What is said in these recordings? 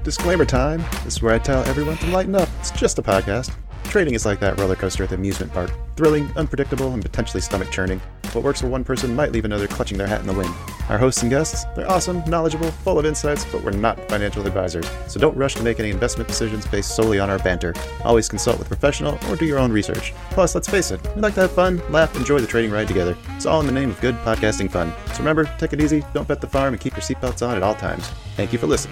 Disclaimer time. This is where I tell everyone to lighten up. It's just a podcast. Trading is like that roller coaster at the amusement park. Thrilling, unpredictable, and potentially stomach-churning. What works for one person might leave another clutching their hat in the wind. Our hosts and guests, they're awesome, knowledgeable, full of insights, but we're not financial advisors. So don't rush to make any investment decisions based solely on our banter. Always consult with a professional or do your own research. Plus, let's face it, we like to have fun, laugh, enjoy the trading ride together. It's all in the name of good podcasting fun. So remember, take it easy, don't bet the farm, and keep your seatbelts on at all times. Thank you for listening.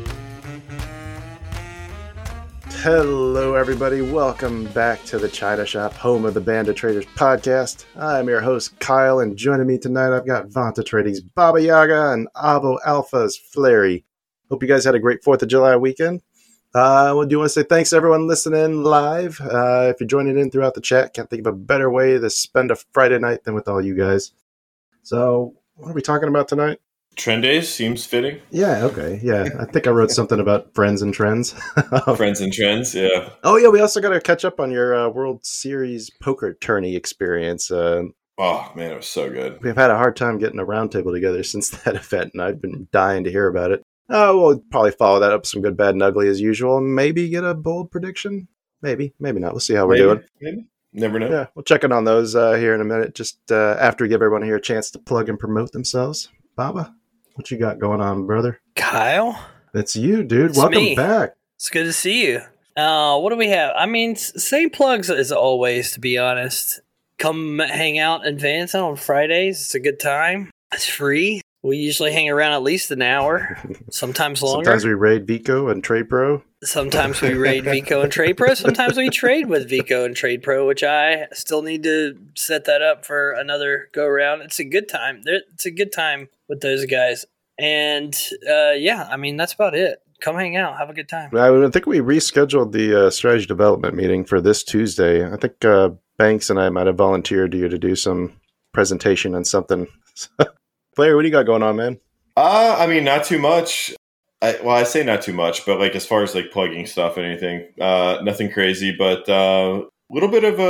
Hello, everybody. Welcome back to the China Shop, home of the Band of Traders podcast. I'm your host, Kyle, and joining me tonight, I've got Vanta Trading's Baba Yaga and Avo Alpha's Flary. Hope you guys had a great 4th of July weekend. I do want to say thanks to everyone listening live. If you're joining in throughout the chat, can't think of a better way to spend a Friday night than with all you guys. So, what are we talking about tonight? Trend days seems fitting. Yeah, okay. Yeah, I think I wrote something about friends and trends. Friends and trends, yeah. Oh, yeah, we also got to catch up on your World Series poker tourney experience. Oh, man, it was so good. We've had a hard time getting a roundtable together since that event, and I've been dying to hear about it. We'll probably follow that up with some good, bad, and ugly as usual. Maybe get a bold prediction? Maybe not. We'll see how we're doing. Maybe. Never know. Yeah, we'll check in on those here in a minute, just after we give everyone here a chance to plug and promote themselves. Baba? What you got going on, brother? Kyle? That's you, dude. It's Welcome me. back. It's good to see you. What do we have? I mean, same plugs as always, to be honest. Come hang out in Vance on Fridays. It's a good time. It's free. We usually hang around at least an hour, sometimes longer. Sometimes we raid Vico and Trade Pro. Sometimes we raid Vico and Trade Pro. Sometimes we trade with Vico and Trade Pro, which I still need to set that up for another go-around. It's a good time. It's a good time with those guys. And, yeah, I mean, that's about it. Come hang out. Have a good time. I think we rescheduled the strategy development meeting for this Tuesday. I think Banks and I might have volunteered you to do some presentation on something. Blair, what do you got going on, man? I mean, not too much. I say not too much, but like as far as like plugging stuff and anything, nothing crazy, but a little bit of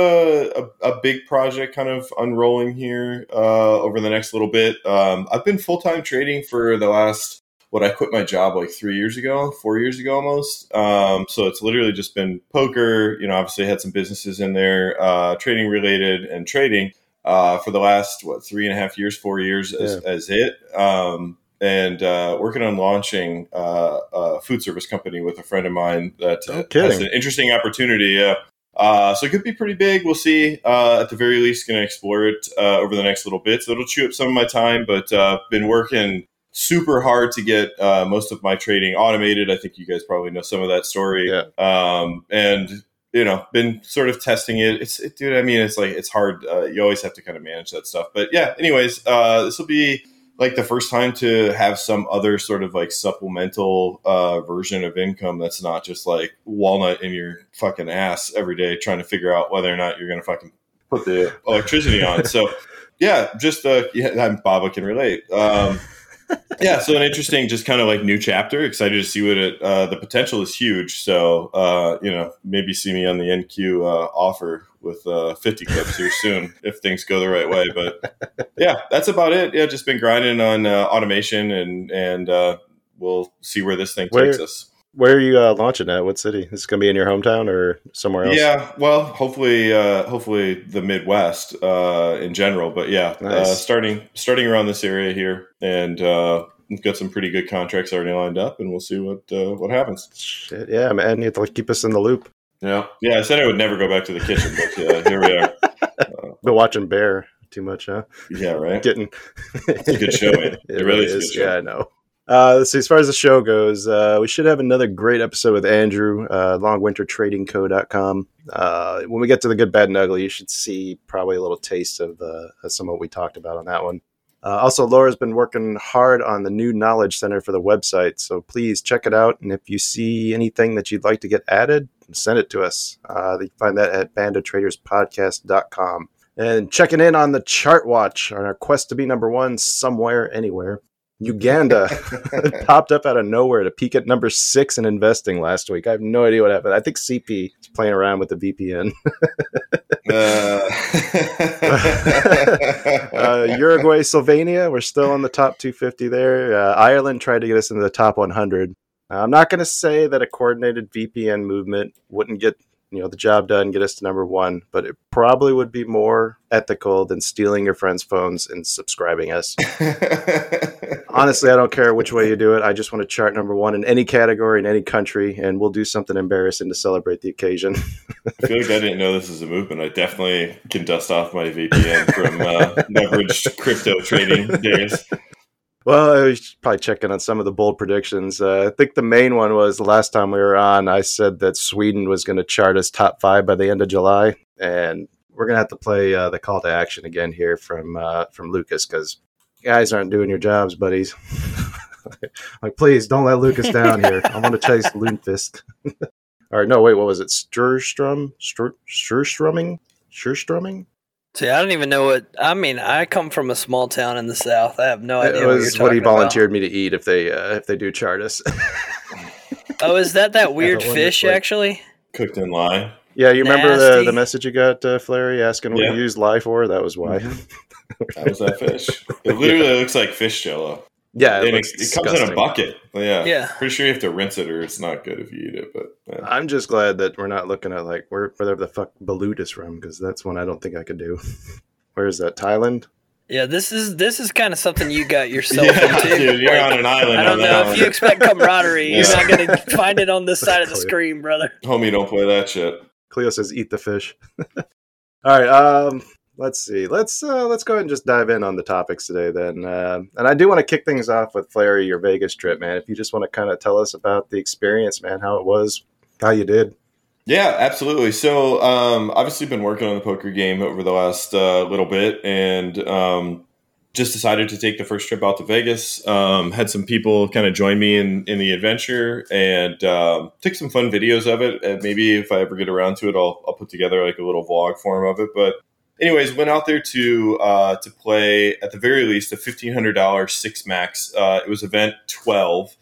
a big project kind of unrolling here over the next little bit. I've been full-time trading for the last, I quit my job like 4 years ago almost. So it's literally just been poker. You know, obviously I had some businesses in there, trading related and trading for the last, 3.5 years, 4 years as it. And working on launching a food service company with a friend of mine that has an interesting opportunity. So it could be pretty big. We'll see. At the very least, going to explore it over the next little bit. So it'll chew up some of my time, but been working super hard to get most of my trading automated. I think you guys probably know some of that story. Yeah. And you know, been sort of testing it. Dude, I mean, it's hard. You always have to kind of manage that stuff. But yeah, anyways, this will be like the first time to have some other sort of like supplemental version of income that's not just like walnut in your fucking ass every day trying to figure out whether or not you're going to fucking put the electricity on. So yeah, just Baba can relate. Yeah, so an interesting, just kind of like new chapter. Excited to see what the potential is huge. So, you know, maybe see me on the NQ offer with 50 clips here soon if things go the right way. But yeah, that's about it. Yeah, just been grinding on automation and we'll see where this thing takes us. Where are you launching at? What city? Is it going to be in your hometown or somewhere else? Yeah, well, hopefully the Midwest in general. But yeah, nice. Starting around this area here, and we've got some pretty good contracts already lined up, and we'll see what happens. Shit, yeah, man, you have to keep us in the loop. Yeah. I said I would never go back to the kitchen, but here we are. Been watching Bear too much, huh? Yeah, right. It's a good show, man. It really is a good show. Yeah, I know. So as far as the show goes, we should have another great episode with Andrew, longwintertradingco.com. When we get to the good, bad, and ugly, you should see probably a little taste of some of what we talked about on that one. Also, Laura's been working hard on the new Knowledge Center for the website, so please check it out. And if you see anything that you'd like to get added, send it to us. You can find that at bandoftraderspodcast.com. And checking in on the chart watch on our quest to be number one somewhere, anywhere. Uganda popped up out of nowhere to peak at number 6 in investing last week. I have no idea what happened. I think CP is playing around with the VPN. Uruguay, Slovenia, we're still in the top 250 there. Ireland tried to get us into the top 100. I'm not going to say that a coordinated VPN movement wouldn't get the job done, get us to number one, but it probably would be more ethical than stealing your friends' phones and subscribing us. Honestly, I don't care which way you do it. I just want to chart number one in any category, in any country, and we'll do something embarrassing to celebrate the occasion. I feel like I didn't know this was a movement. I definitely can dust off my VPN from leveraged crypto trading days. Well, I should probably check in on some of the bold predictions. I think the main one was the last time we were on, I said that Sweden was going to chart as top 5 by the end of July. And we're going to have to play the call to action again here from Lucas, because guys aren't doing your jobs, buddies. Like, please don't let Lucas down here. I want to chase Lundqvist. Or no, wait, what was it? Sturstrumming? See, I don't even know what I mean. I come from a small town in the South. I have no idea. It was what he volunteered about. Me to eat if they do chart us. Oh, is that weird fish actually? Cooked in lye. Yeah, you remember Nasty. the message you got, Flary, asking what you use lye for? That was why. That was that fish. It literally looks like fish jello. Yeah, it comes in a bucket. Yeah. Pretty sure you have to rinse it or it's not good if you eat it. But yeah. I'm just glad that we're not looking at like wherever the fuck Balut is from, because that's one I don't think I could do. Where is that? Thailand? Yeah, this is kind of something you got yourself into. Dude, you're on an island. I don't know if you expect camaraderie. You're not going to find it on this side of the screen, brother. Homie, don't play that shit. Cleo says, "Eat the fish." All right. Let's see. Let's go ahead and just dive in on the topics today then. And I do want to kick things off with Flary, your Vegas trip, man. If you just want to kind of tell us about the experience, man, how it was, how you did. Yeah, absolutely. So obviously been working on the poker game over the last little bit, and just decided to take the first trip out to Vegas. Had some people kind of join me in the adventure, and took some fun videos of it. And maybe if I ever get around to it, I'll put together like a little vlog form of it. But anyways, went out there to play, at the very least, a $1,500 six max. It was event 12.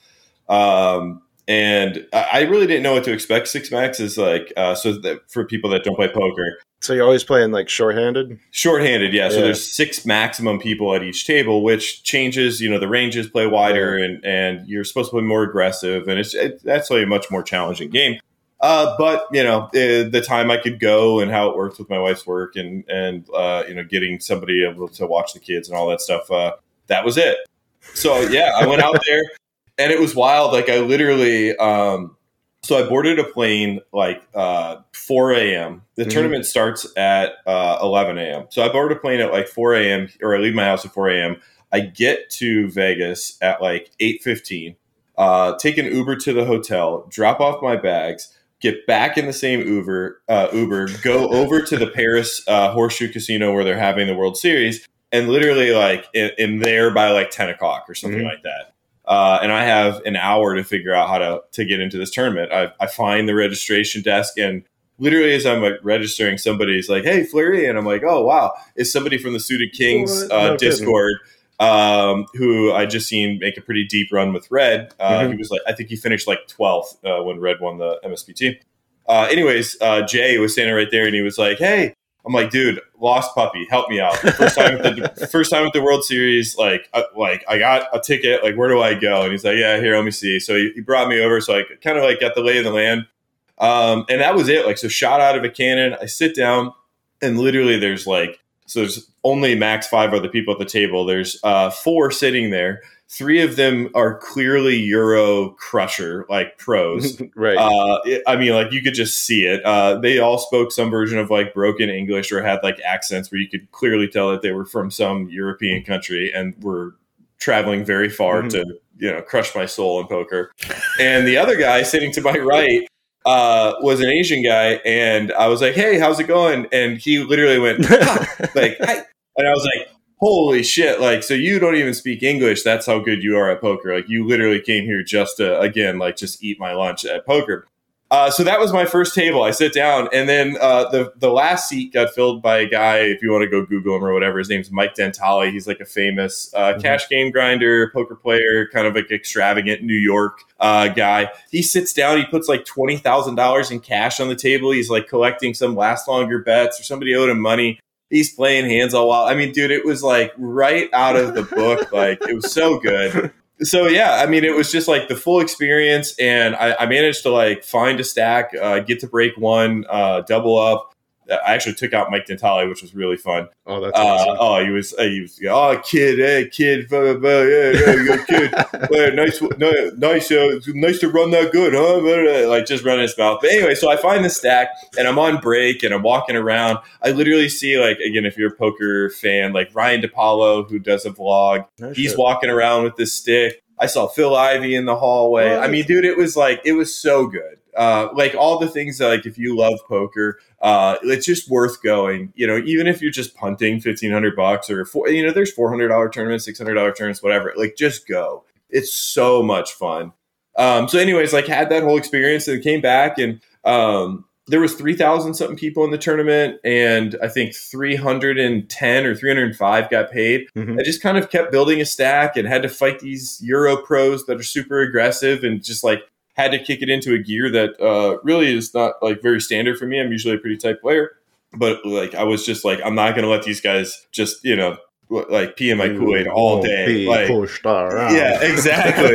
And I really didn't know what to expect. Six max is like, so that for people that don't play poker. So you're always playing like shorthanded? Shorthanded, yeah. So there's 6 maximum people at each table, which changes, the ranges play wider, and you're supposed to play more aggressive. And it's actually a much more challenging game. But the time I could go and how it worked with my wife's work and getting somebody able to watch the kids and all that stuff, that was it. So yeah, I went out there and it was wild. Like I literally, so I boarded a plane like 4 a.m. The tournament starts at 11 a.m. So I boarded a plane at like 4 a.m. or I leave my house at 4 a.m. I get to Vegas at like 8:15. Take an Uber to the hotel, drop off my bags, get back in the same Uber, go over to the Paris Horseshoe Casino where they're having the World Series, and literally like in there by like 10 o'clock or something like that. And I have an hour to figure out how to get into this tournament. I find the registration desk, and literally as I'm like registering, somebody's like, "Hey, Fleury," and I'm like, "Oh wow, it's somebody from the Suited Kings Discord." Who I just seen make a pretty deep run with Red. He was like, I think he finished like 12th when Red won the MSPT. Anyways, Jay was standing right there and he was like, "Hey," I'm like, "Dude, lost puppy, help me out. First time at the World Series. Like I got a ticket. Like, where do I go?" And he's like, "Yeah, here, let me see." So he brought me over. So I kind of like got the lay of the land. And that was it. Like, so shot out of a cannon. I sit down and literally there's only max 5 other people at the table. There's 4 sitting there. 3 of them are clearly Euro Crusher, like pros. Right. I mean, like you could just see it. They all spoke some version of like broken English or had like accents where you could clearly tell that they were from some European country and were traveling very far to, crush my soul in poker. And the other guy sitting to my right was an Asian guy, and I was like, "Hey, how's it going?" And he literally went, like, "Hi," and I was like, "Holy shit!" Like, so you don't even speak English? That's how good you are at poker. Like, you literally came here just to, again, like, just eat my lunch at poker. So that was my first table. I sit down, and then the last seat got filled by a guy. If you want to go Google him or whatever, his name's Mike Dentale. He's like a famous cash game grinder, poker player, kind of like extravagant New York guy. He sits down. He puts like $20,000 in cash on the table. He's like collecting some last longer bets, or somebody owed him money. He's playing hands all while. I mean, dude, it was like right out of the book. Like, it was so good. So yeah, I mean, it was just like the full experience, and I managed to like find a stack, get to break one, double up. I actually took out Mike Dentale, which was really fun. Oh, that's awesome. Oh, he was, kid, hey, kid, blah, blah, blah, yeah, kid, nice to run that good, huh? Blah, blah, like just running his mouth. But anyway, so I find the stack, and I'm on break, and I'm walking around. I literally see, like, again, if you're a poker fan, like Ryan DePaulo, who does a vlog, he's walking around with this stick. I saw Phil Ivey in the hallway. I mean, dude, it was so good. Like all the things that, like, if you love poker, it's just worth going, even if you're just punting $1,500 or there's $400 tournaments, $600 tournaments, whatever, like just go. It's so much fun. So anyways, like had that whole experience and came back and, there was 3,000 something people in the tournament, and I think 310 or 305 got paid. I just kind of kept building a stack and had to fight these Euro pros that are super aggressive, and just like had to kick it into a gear that really is not like very standard for me. I'm usually a pretty tight player, but like I was just like, I'm not going to let these guys just, like pee in my Kool-Aid all day. Like, pushed around. Yeah, exactly.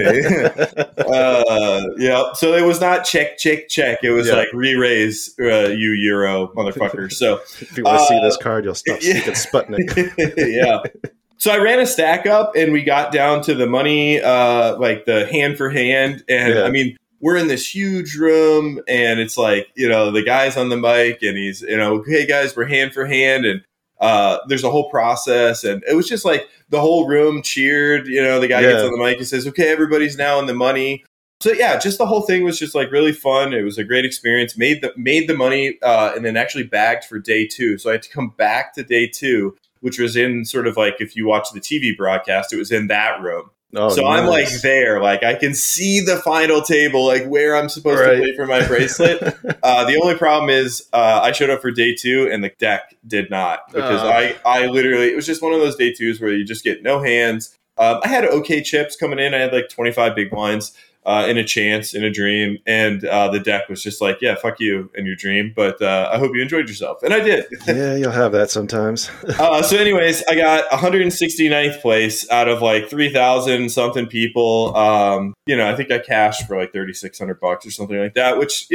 Yeah. So it was not check. It was like re-raise you Euro motherfucker. So if you want to see this card, you'll stop speaking Sputnik. Yeah. So I ran a stack up and we got down to the money, like the hand for hand. And I mean, we're in this huge room and it's like, the guy's on the mic and he's, hey guys, we're hand for hand. And there's a whole process, and it was just like the whole room cheered. The guy gets on the mic and says, "Okay, everybody's now in the money." So yeah, just the whole thing was just like really fun. It was a great experience. Made the money, and then actually bagged for day 2. So I had to come back to day 2, which was in sort of like, if you watch the TV broadcast, it was in that room. Oh, so nice. I'm like there, like I can see the final table, like where I'm supposed to play for my bracelet. The only problem is I showed up for day 2 and the deck did not, because I literally, it was just one of those day 2s where you just get no hands. I had okay chips coming in. I had like 25 big blinds in a chance, in a dream. And the deck was just like, yeah, fuck you and your dream. But I hope you enjoyed yourself. And I did. Yeah, you'll have that sometimes. So anyways, I got 169th place out of like 3,000 something people. I think I cashed for like $3,600 or something like that, which,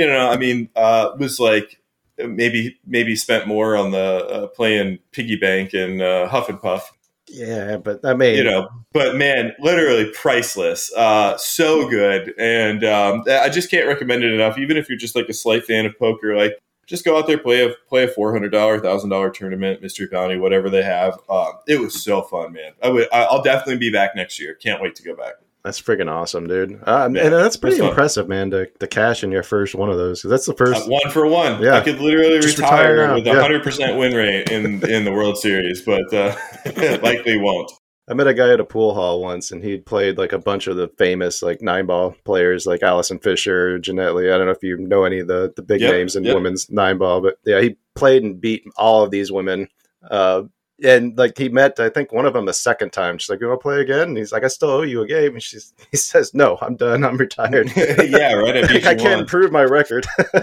was like maybe spent more on the playing piggy bank and Huff and Puff. Yeah, but I mean, but man, literally priceless. So good. And I just can't recommend it enough. Even if you're just like a slight fan of poker, like just go out there, play a $400, $1,000 tournament, mystery bounty, whatever they have. It was so fun, man. I'll definitely be back next year. Can't wait to go back. That's freaking awesome, dude. And that's pretty impressive, man, to cash in your first one of those. That's the first 1 for 1. Yeah. I could literally retire with a 100% win rate in the World Series, but likely won't. I met a guy at a pool hall once, and he'd played like a bunch of the famous like 9-ball players, like Allison Fisher, Jeanette Lee. I don't know if you know any of the big names in women's 9-ball, but yeah, he played and beat all of these women. And like he met, I think, one of them the second time. She's like, "You want to play again?" And he's like, "I still owe you a game." And he says, "No, I'm done. I'm retired." Yeah, right. I can't improve my record.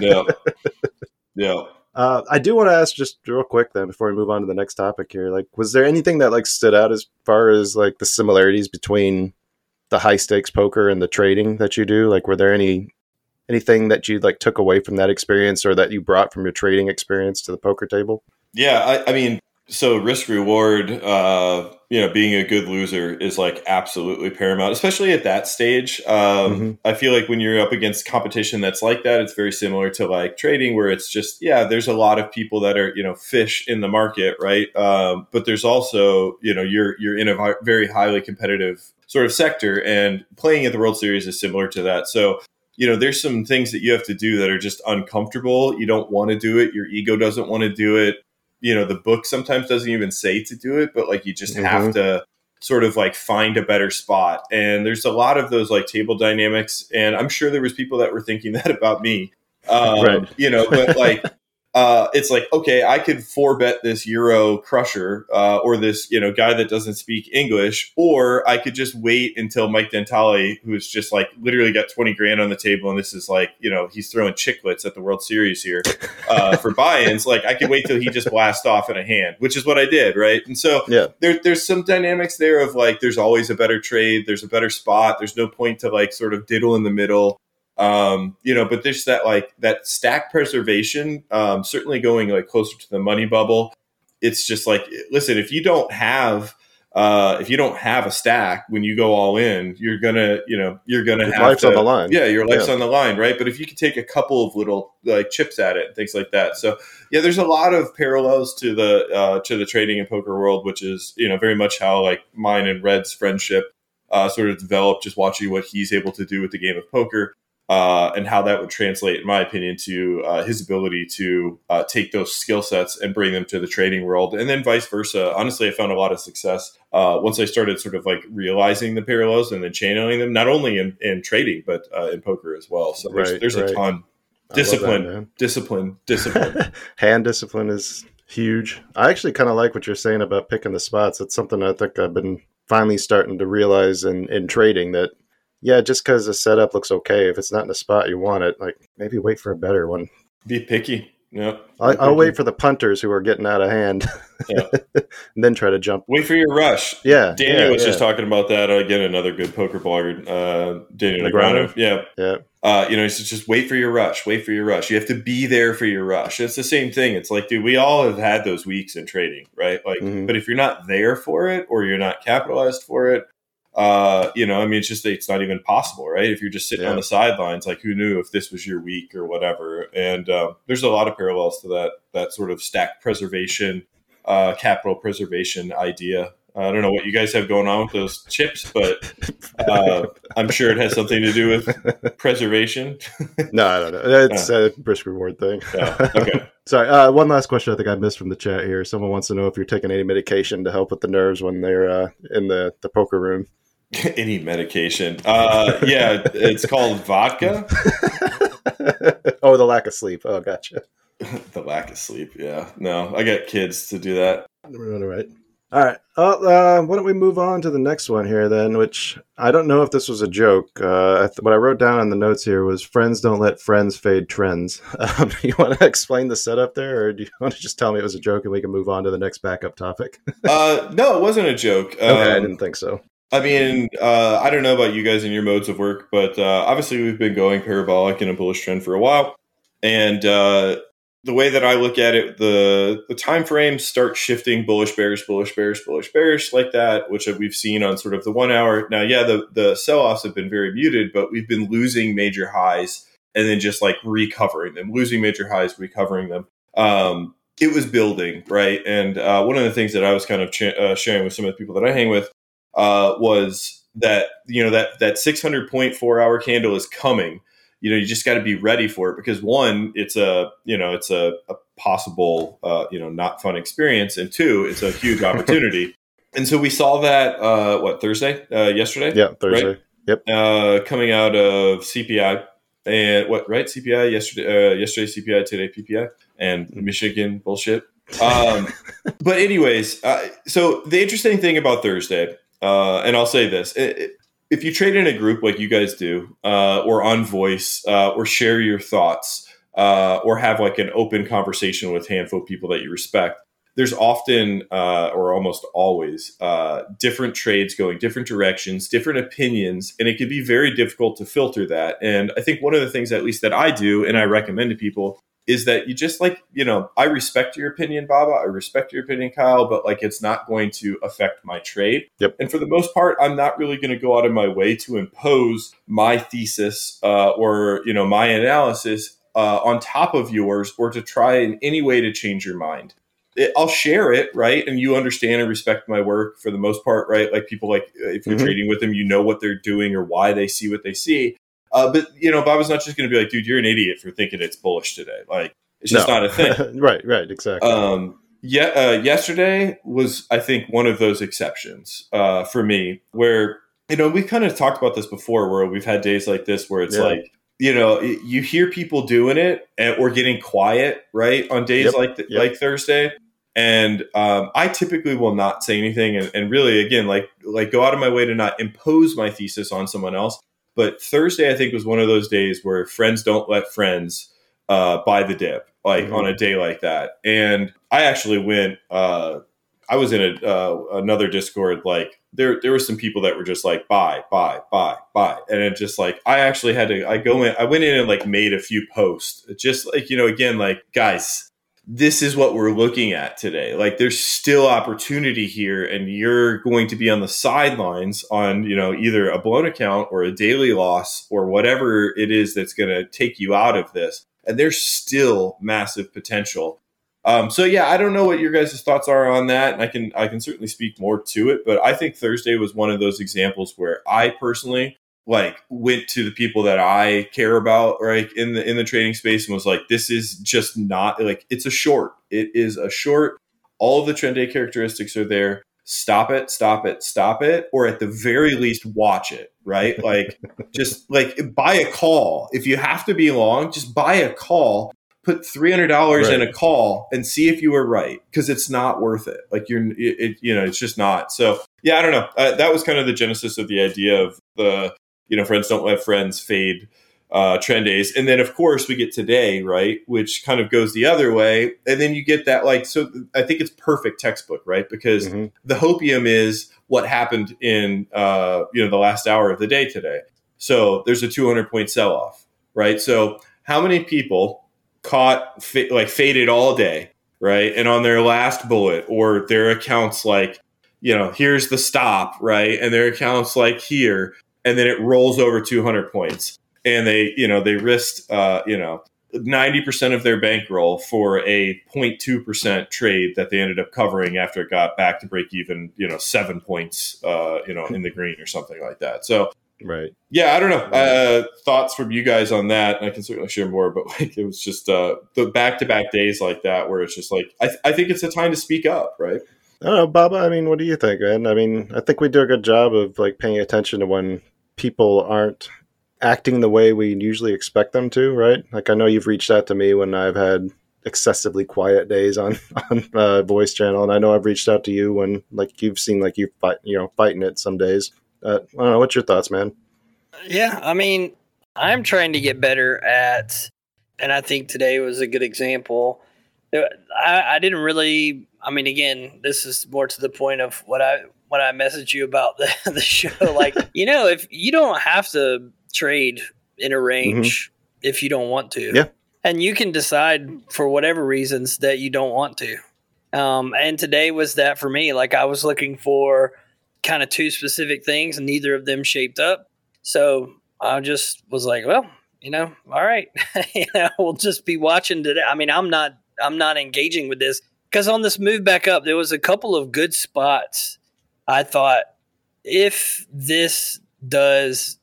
Yeah. I do want to ask just real quick then before we move on to the next topic here. Like, was there anything that like stood out as far as like the similarities between the high stakes poker and the trading that you do? Like, were there anything that you like took away from that experience or that you brought from your trading experience to the poker table? Yeah, I mean. So risk reward, being a good loser is like absolutely paramount, especially at that stage. I feel like when you're up against competition that's like that, it's very similar to like trading, where it's just, there's a lot of people that are, fish in the market, right? But there's also, you're in a very highly competitive sort of sector, and playing at the World Series is similar to that. So, there's some things that you have to do that are just uncomfortable. You don't want to do it. Your ego doesn't want to do it. The book sometimes doesn't even say to do it, but like you just have to sort of like find a better spot. And there's a lot of those like table dynamics. And I'm sure there was people that were thinking that about me, but like it's like, okay, I could 4-bet this Euro crusher or this, guy that doesn't speak English, or I could just wait until Mike Dentale, who's just like literally got 20 grand on the table, and this is like, he's throwing chiclets at the World Series here for buy-ins. Like, I could wait till he just blasts off in a hand, which is what I did, right? And so there's some dynamics there of like, there's always a better trade, there's a better spot, there's no point to like sort of diddle in the middle. But there's that stack preservation, certainly going like closer to the money bubble. It's just like, listen, if you don't have a stack when you go all in, you're gonna have life's on the line. Yeah, your life's on the line, right? But if you can take a couple of little like chips at it and things like that, so yeah, there's a lot of parallels to the trading and poker world, which is very much how like mine and Red's friendship sort of developed, just watching what he's able to do with the game of poker. And how that would translate, in my opinion, to his ability to take those skill sets and bring them to the trading world, and then vice versa. Honestly, I found a lot of success once I started sort of like realizing the parallels and then channeling them, not only in trading, but in poker as well. So there's a ton. Discipline. Hand discipline is huge. I actually kind of like what you're saying about picking the spots. It's something I think I've been finally starting to realize in trading, that yeah, just because the setup looks okay, if it's not in the spot you want it, like maybe wait for a better one. Be picky. Yeah, I'll wait for the punters who are getting out of hand, and then try to jump. Wait for your rush. Yeah, Daniel was just talking about that again. Another good poker blogger, Daniel Negreanu. Yeah. He says just wait for your rush. Wait for your rush. You have to be there for your rush. It's the same thing. It's like, dude, we all have had those weeks in trading, right? Like, but if you're not there for it, or you're not capitalized for it, it's not even possible, right? If you're just sitting on the sidelines, like, who knew if this was your week or whatever? And there's a lot of parallels to that sort of stack preservation, capital preservation idea. I don't know what you guys have going on with those chips, but I'm sure it has something to do with preservation. No, I don't know. It's a risk reward thing. Okay. Sorry. One last question I think I missed from the chat here. Someone wants to know if you're taking any medication to help with the nerves when they're in the poker room. Any medication? Yeah, it's called vodka. Oh, the lack of sleep. Oh, gotcha. The lack of sleep. Yeah. No, I got kids to do that. Right. All right. Why don't we move on to the next one here then, which I don't know if this was a joke. What I wrote down in the notes here was friends don't let friends fade trends. You want to explain the setup there, or do you want to just tell me it was a joke and we can move on to the next backup topic? No, it wasn't a joke. Okay, I didn't think so. I mean, I don't know about you guys and your modes of work, but obviously we've been going parabolic in a bullish trend for a while. And the way that I look at it, the time frames start shifting bullish, bearish, bullish, bearish, bullish, bearish like that, which we've seen on sort of the 1 hour. Now, yeah, the sell-offs have been very muted, but we've been losing major highs and then just like recovering them, losing major highs, recovering them. It was building, right? And one of the things that I was kind of sharing with some of the people that I hang with was that, that 600 point 4 hour candle is coming. You just got to be ready for it, because one, it's a possible, not fun experience. And two, it's a huge opportunity. And so we saw that, Thursday, yesterday? Yeah, Thursday. Right? Yep. Coming out of CPI and CPI yesterday CPI, today PPI, and Michigan bullshit. But anyways, so the interesting thing about Thursday, and I'll say this, if you trade in a group like you guys do, or on Voice, or share your thoughts, or have like an open conversation with a handful of people that you respect, there's often, or almost always, different trades going different directions, different opinions, and it can be very difficult to filter that. And I think one of the things, at least that I do, and I recommend to people, is that you just I respect your opinion, Baba. I respect your opinion, Kyle, but it's not going to affect my trade. Yep. And for the most part, I'm not really going to go out of my way to impose my thesis or my analysis on top of yours, or to try in any way to change your mind. I'll share it, right? And you understand and respect my work for the most part, right? Like people, if you're trading with them, what they're doing or why they see what they see. But Baba's not just going to be like, dude, you're an idiot for thinking it's bullish today. It's just not a thing. Right, exactly. Yesterday was, I think, one of those exceptions for me, where we kind of talked about this before, where we've had days like this where it's you hear people doing it or getting quiet, right, on days like Thursday. And I typically will not say anything, and really, again, like go out of my way to not impose my thesis on someone else. But Thursday, I think, was one of those days where friends don't let friends buy the dip, like on a day like that. And I actually went. I was in another Discord. Like there were some people that were just like buy, and it just like I actually had to. I went in and like made a few posts, just like again, like guys, this is what we're looking at today. Like there's still opportunity here, and you're going to be on the sidelines on either a blown account or a daily loss or whatever it is that's going to take you out of this. And there's still massive potential. So yeah, I don't know what your guys' thoughts are on that, and I can certainly speak more to it. But I think Thursday was one of those examples where I personally like went to the people that I care about, right, in the trading space, and was like, this is just not like it's a short. It is a short. All of the trend day characteristics are there. Stop it, or at the very least, watch it, right? Like just like buy a call. If you have to be long, just buy a call. Put $300 in a call and see if you were right, because it's not worth it. Like it's just not. So yeah, I don't know. That was kind of the genesis of the idea of the friends don't let friends fade trend days, and then of course we get today, right, which kind of goes the other way, and then you get that like so. I think it's perfect textbook, right, because the hopium is what happened in the last hour of the day today. So there's a 200-point sell off, right? So how many people faded all day, right? And on their last bullet or their accounts like, here's the stop, right? And their accounts like here, and then it rolls over 200 points. And they risked, 90% of their bankroll for a 0.2% trade that they ended up covering after it got back to break even, 7 points, in the green or something like that. So, right. Yeah, I don't know. Thoughts from you guys on that? And I can certainly share more, but like it was just the back-to-back days like that where it's just like I think it's a time to speak up, right? I don't know, Baba. I mean, what do you think, man? I mean, I think we do a good job of like paying attention to when people aren't acting the way we usually expect them to, right? Like I know you've reached out to me when I've had excessively quiet days on voice channel, and I know I've reached out to you when like you've seen like you fighting it some days. I don't know. What's your thoughts, man? Yeah, I mean, I'm trying to get better at, and I think today was a good example. I didn't really. I mean, again, this is more to the point of what I messaged you about the show. Like, if you don't have to trade in a range if you don't want to, yeah, and you can decide for whatever reasons that you don't want to. And today was that for me. Like, I was looking for kind of two specific things, and neither of them shaped up. So I just was like, well, all right, we'll just be watching today. I mean, I'm not engaging with this because on this move back up, there was a couple of good spots. I thought if this does,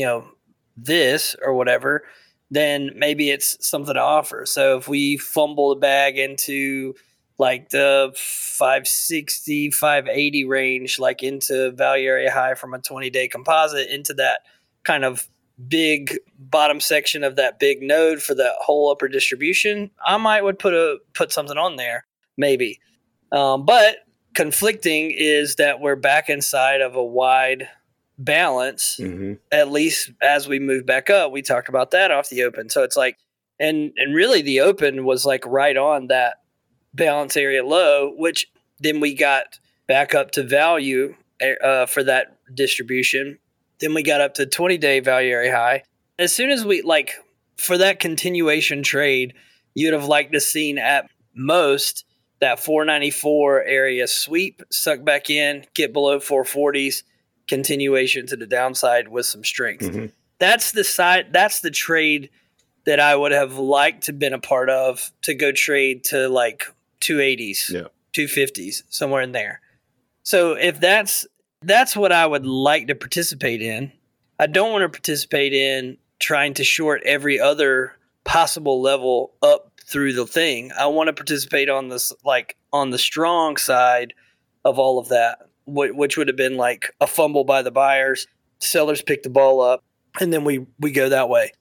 this or whatever, then maybe it's something to offer. So if we fumble the bag into like the 560, 580 range, like into value area high from a 20-day composite into that kind of big bottom section of that big node for that whole upper distribution, I would put something on there, maybe. But conflicting is that we're back inside of a wide balance, at least as we move back up. We talked about that off the open. So it's like, and really the open was like right on that balance area low, which then we got back up to value for that distribution. Then we got up to 20-day value area high. As soon as we for that continuation trade, you'd have liked to seen at most that 494 area sweep, suck back in, get below 440s, continuation to the downside with some strength. That's the trade that I would have liked to been a part of, to go trade to like 280s, 250s, somewhere in there. So if that's what I would like to participate in. I don't want to participate in trying to short every other possible level up through the thing. I want to participate on this, like on the strong side of all of that, which would have been like a fumble by the buyers, sellers pick the ball up, and then we go that way.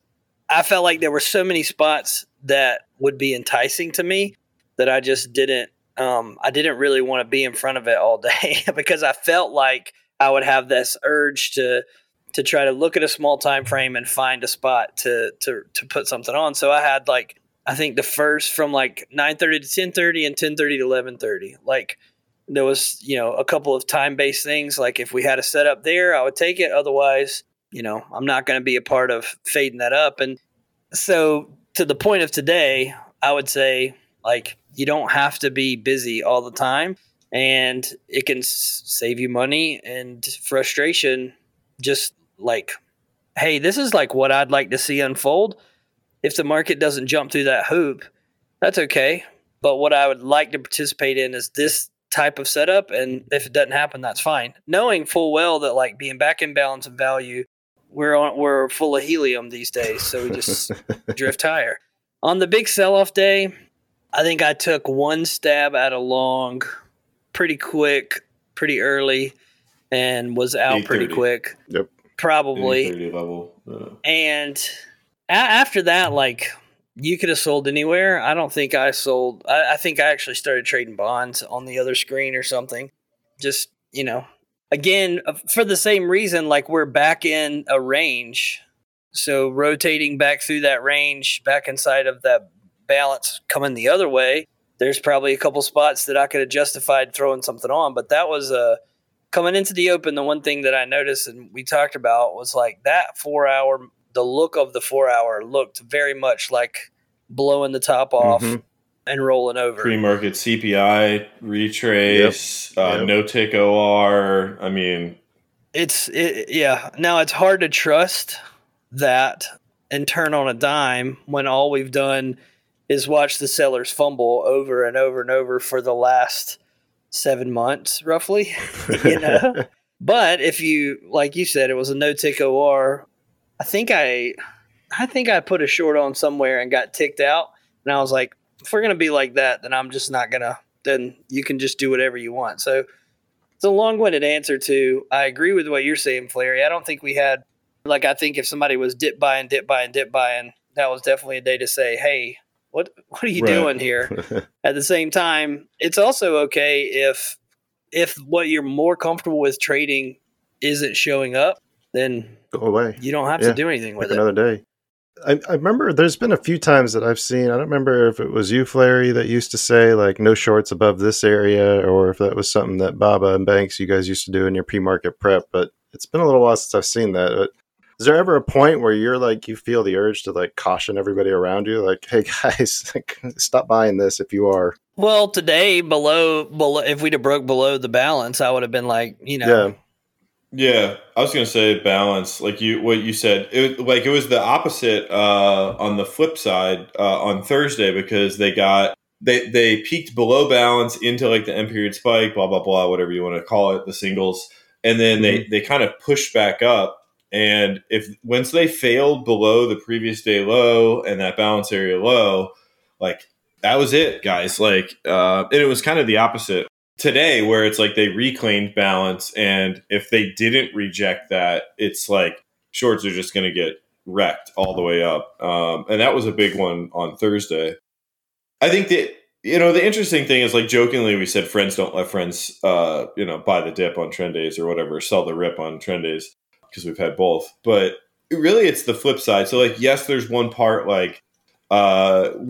I felt like there were so many spots that would be enticing to me that I just didn't. I didn't really want to be in front of it all day because I felt like I would have this urge to try to look at a small time frame and find a spot to put something on. So I had like, I think the first from like 9:30 to 10:30 and 10:30 to 11:30. Like there was, a couple of time based things. Like if we had a setup there, I would take it. Otherwise, I'm not going to be a part of fading that up. And so to the point of today, I would say like you don't have to be busy all the time, and it can save you money and frustration. Just like, hey, this is like what I'd like to see unfold. If the market doesn't jump through that hoop, that's okay. But what I would like to participate in is this type of setup. And if it doesn't happen, that's fine. Knowing full well that like being back in balance and value, we're full of helium these days. So we just drift higher. On the big sell-off day, I think I took one stab at a long pretty quick, pretty early, and was out pretty quick. Yep. Probably. 30 level. And after that, like, you could have sold anywhere. I don't think I sold. I think I actually started trading bonds on the other screen or something. Just, again, for the same reason, like we're back in a range. So rotating back through that range, back inside of that balance coming the other way, there's probably a couple spots that I could have justified throwing something on. But that was coming into the open. The one thing that I noticed and we talked about was like that 4 hour. The look of the 4 hour looked very much like blowing the top off and rolling over. Pre-market CPI, retrace, no tick OR. I mean, yeah. Now it's hard to trust that and turn on a dime when all we've done is watch the sellers fumble over and over and over for the last 7 months, roughly. But if you, like you said, it was a no tick OR. I think I put a short on somewhere and got ticked out. And I was like, if we're going to be like that, then I'm just not going to, then you can just do whatever you want. So it's a long-winded answer to, I agree with what you're saying, Flary. I don't think we had, like, I think if somebody was dip buying, that was definitely a day to say, hey, what are you doing here? At the same time, it's also okay if what you're more comfortable with trading isn't showing up, then go away. You don't have to do anything with it. Another day. I remember there's been a few times that I've seen, I don't remember if it was you, Flary, that used to say like no shorts above this area, or if that was something that Baba and Banks, you guys used to do in your pre-market prep, but it's been a little while since I've seen that. But is there ever a point where you're like, you feel the urge to like caution everybody around you? Like, hey guys, like, stop buying this if you are. Well, today below, if we'd have broke below the balance, I would have been like, Yeah, I was going to say balance, like what you said. It was the opposite on the flip side on Thursday, because they peaked below balance into like the end period spike, blah blah blah, whatever you want to call it, the singles, and then they kind of pushed back up. And once they failed below the previous day low and that balance area low, like that was it, guys. Like, and it was kind of the opposite today, where it's like they reclaimed balance, and if they didn't reject that, it's like shorts are just going to get wrecked all the way up. And that was a big one on Thursday. I think that, the interesting thing is, like, jokingly we said friends don't let friends, buy the dip on trend days or whatever, sell the rip on trend days, because we've had both. But really it's the flip side. So like, yes, there's one part like, am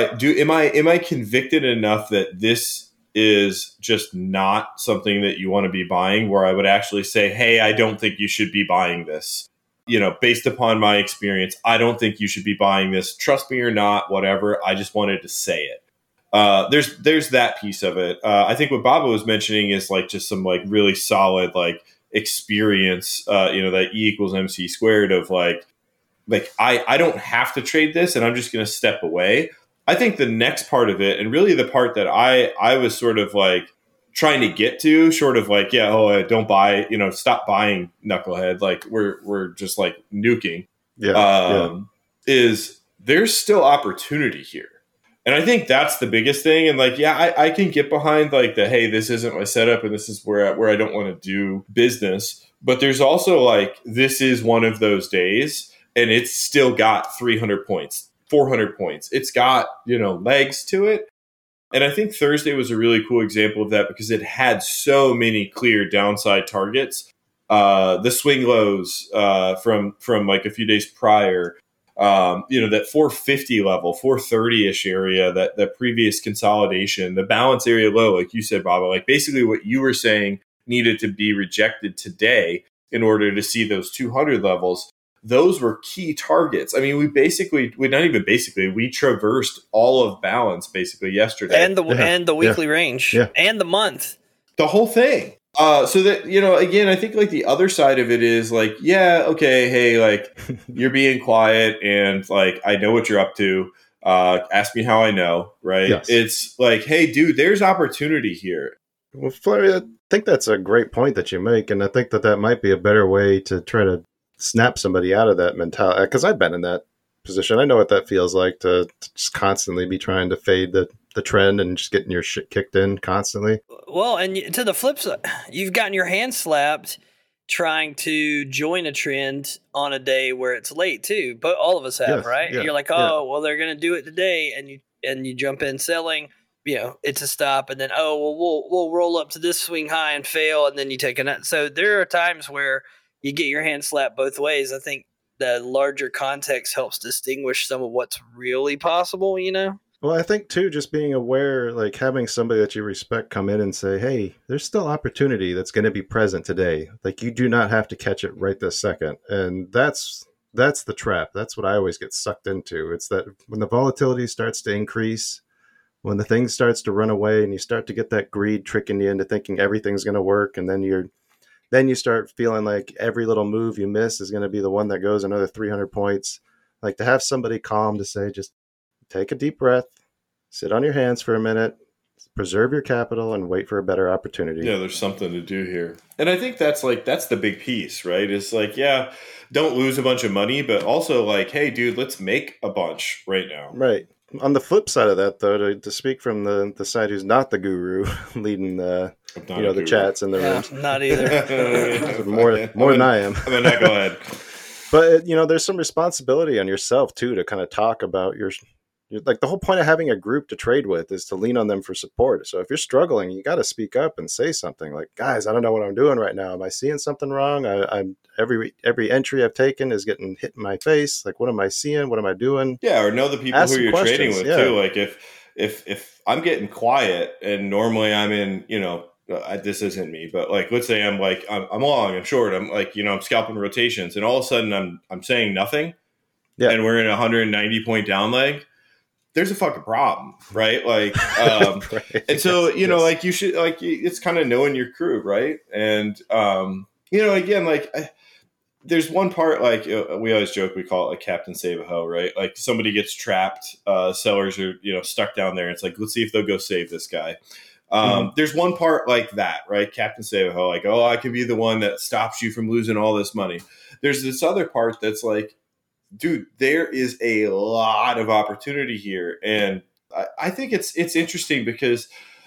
I convicted enough that this is just not something that you want to be buying, where I would actually say, hey, I don't think you should be buying this. Based upon my experience, I don't think you should be buying this. Trust me or not, whatever. I just wanted to say it. There's that piece of it. I think what Baba was mentioning is like just some like really solid like experience, that E equals MC squared of like I don't have to trade this, and I'm just going to step away. I think the next part of it, and really the part that I was sort of like trying to get to, sort of like, don't buy, stop buying, knucklehead. Like we're just like nuking. Is there's still opportunity here. And I think that's the biggest thing. And like, I can get behind like hey, this isn't my setup and this is where I don't want to do business. But there's also like, this is one of those days. and it's still got 300 points, 400 points. It's got, legs to it. And I think Thursday was a really cool example of that because it had so many clear downside targets. The swing lows from like a few days prior, that 450 level, 430-ish area, that previous consolidation, the balance area low, like you said, Baba, like basically what you were saying needed to be rejected today in order to see those 200 levels. Those were key targets. I mean, we traversed all of balance basically yesterday. And the weekly range and the month. The whole thing. So that, again, I think like the other side of it is like, yeah, okay, hey, like you're being quiet and like, I know what you're up to. Ask me how I know, right? Yes. It's like, hey, dude, there's opportunity here. Well, Flurry, I think that's a great point that you make. And I think that might be a better way to try to snap somebody out of that mentality. Because I've been in that position. I know what that feels like to just constantly be trying to fade the trend and just getting your shit kicked in constantly. Well, and to the flip side, you've gotten your hand slapped trying to join a trend on a day where it's late too. But all of us have, right? Yeah, you're like, well, they're going to do it today, and you jump in selling. It's a stop, and then we'll roll up to this swing high and fail, and then you take a nut. So there are times where you get your hand slapped both ways. I think the larger context helps distinguish some of what's really possible. Well, I think, too, just being aware, like having somebody that you respect come in and say, hey, there's still opportunity that's going to be present today. Like, you do not have to catch it right this second. And that's the trap. That's what I always get sucked into. It's that when the volatility starts to increase, when the thing starts to run away and you start to get that greed tricking you into thinking everything's going to work, and then you start feeling like every little move you miss is going to be the one that goes another 300 points. Like, to have somebody calm to say, just take a deep breath, sit on your hands for a minute, preserve your capital, and wait for a better opportunity. Yeah, there's something to do here. And I think that's the big piece, right? It's like, yeah, don't lose a bunch of money, but also like, hey, dude, let's make a bunch right now. Right. On the flip side of that, though, to speak from the side who's not the guru leading the chats in the rooms. Not either. more than I am. I mean, go ahead. But, there's some responsibility on yourself, too, to kind of talk about like the whole point of having a group to trade with is to lean on them for support. So if you're struggling, you got to speak up and say something like, guys, I don't know what I'm doing right now. Am I seeing something wrong? I'm every entry I've taken is getting hit in my face. Like, what am I seeing? What am I doing? Yeah. Or know the people who you're trading with too. Like if I'm getting quiet and normally I'm in, this isn't me, but like, let's say I'm long, I'm short, I'm like, I'm scalping rotations and all of a sudden I'm saying nothing. Yeah. And we're in a 190 point down leg. There's a fucking problem, right? Like, right. And so, like you should, like, it's kind of knowing your crew, right? And, again, like, there's one part, like, we always joke, we call it like Captain Save a Hoe, right? Like somebody gets trapped, sellers are, stuck down there. It's like, let's see if they'll go save this guy. There's one part like that, right? Captain Save a Hoe, like, oh, I can be the one that stops you from losing all this money. There's this other part that's like, dude, there is a lot of opportunity here. And I think it's interesting because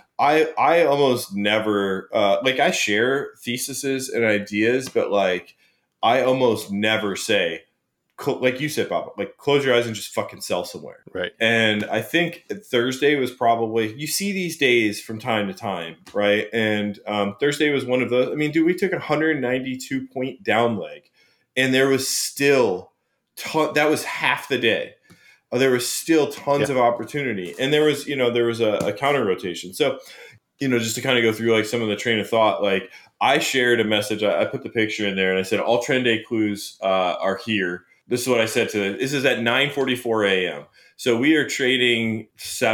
I almost never, I share theses and ideas, but like, I almost never say, like you said, Bob, like close your eyes and just fucking sell somewhere. Right. And I think Thursday was probably, you see these days from time to time, right? And Thursday was one of those. I mean, dude, we took a 192 point down leg and there was still that was half the day. There was still tons of opportunity, and there was a counter rotation. So, just to kind of go through like some of the train of thought, like I shared a message. I put the picture in there, and I said all trend day clues are here. This is what I said to them. This is at 9:44 a.m. So we are trading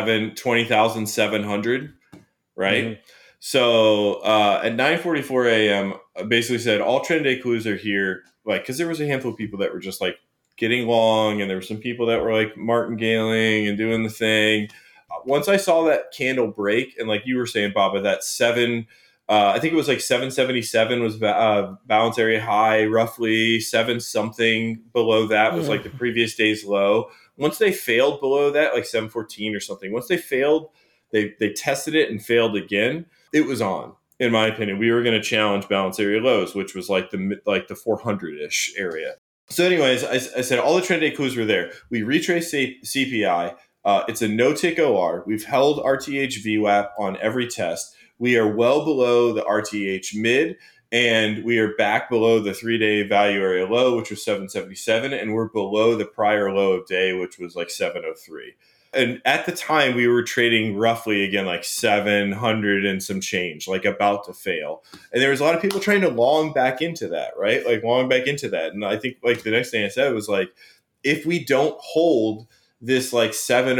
20,700, right? Mm-hmm. So at 9:44 a.m., I basically said all trend day clues are here, like because there was a handful of people that were just like getting long, and there were some people that were like martingaling and doing the thing. Once I saw that candle break, and like you were saying, Baba, that I think it was like 777 was balance area high, roughly 7 something below that was like the previous day's low. Once they failed below that, like 714 or something, once they failed, they tested it and failed again. It was on. In my opinion, we were going to challenge balance area lows, which was like the 400-ish area. So anyways, I said all the trend day clues were there. We retraced CPI. It's a no-tick OR. We've held RTH VWAP on every test. We are well below the RTH mid, and we are back below the 3-day value area low, which was 777, and we're below the prior low of day, which was like 703. And at the time, we were trading roughly, again, like 700 and some change, like about to fail. And there was a lot of people trying to long back into that, right? Like long back into that. And I think like the next thing I said was like, if we don't hold this like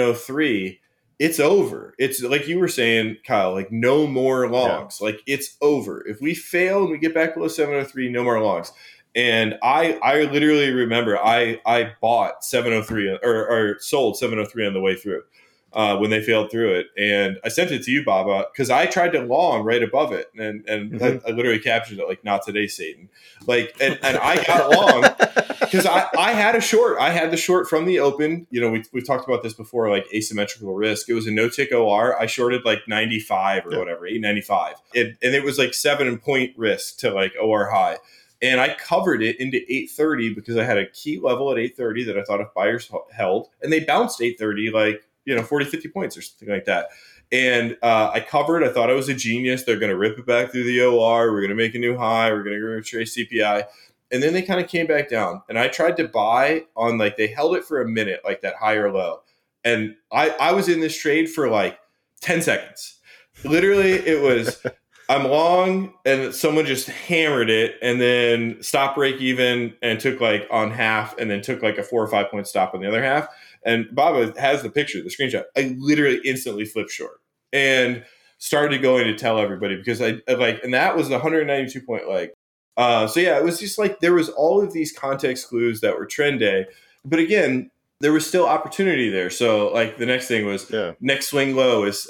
703, it's over. It's like you were saying, Kyle, like no more longs. Yeah. Like it's over. If we fail and we get back below 703, no more longs. And I literally remember I bought 703 or sold 703 on the way through when they failed through it. And I sent it to you, Baba, because I tried to long right above it. And I literally captured it like, not today, Satan. Like, and I got long because I had a short. I had the short from the open. You know, we've talked about this before, like asymmetrical risk. It was a no-tick OR. I shorted like 95 or whatever, 895. And it was like 7-point risk to like OR high. And I covered it into 830 because I had a key level at 830 that I thought if buyers held. And they bounced 830 like, 40, 50 points or something like that. And I covered. I thought I was a genius. They're going to rip it back through the OR. We're going to make a new high. We're going to retrace CPI. And then they kind of came back down. And I tried to buy on like they held it for a minute, like that higher low. And I was in this trade for like 10 seconds. Literally, it was... I'm long, and someone just hammered it, and then stopped break even, and took like on half, and then took like a 4 or 5 point stop on the other half. And Baba has the picture, the screenshot. I literally instantly flipped short and started going to tell everybody because I like, and that was the 192 point leg. So yeah, it was just like there was all of these context clues that were trend day, but again, there was still opportunity there. So like the next thing was next swing low is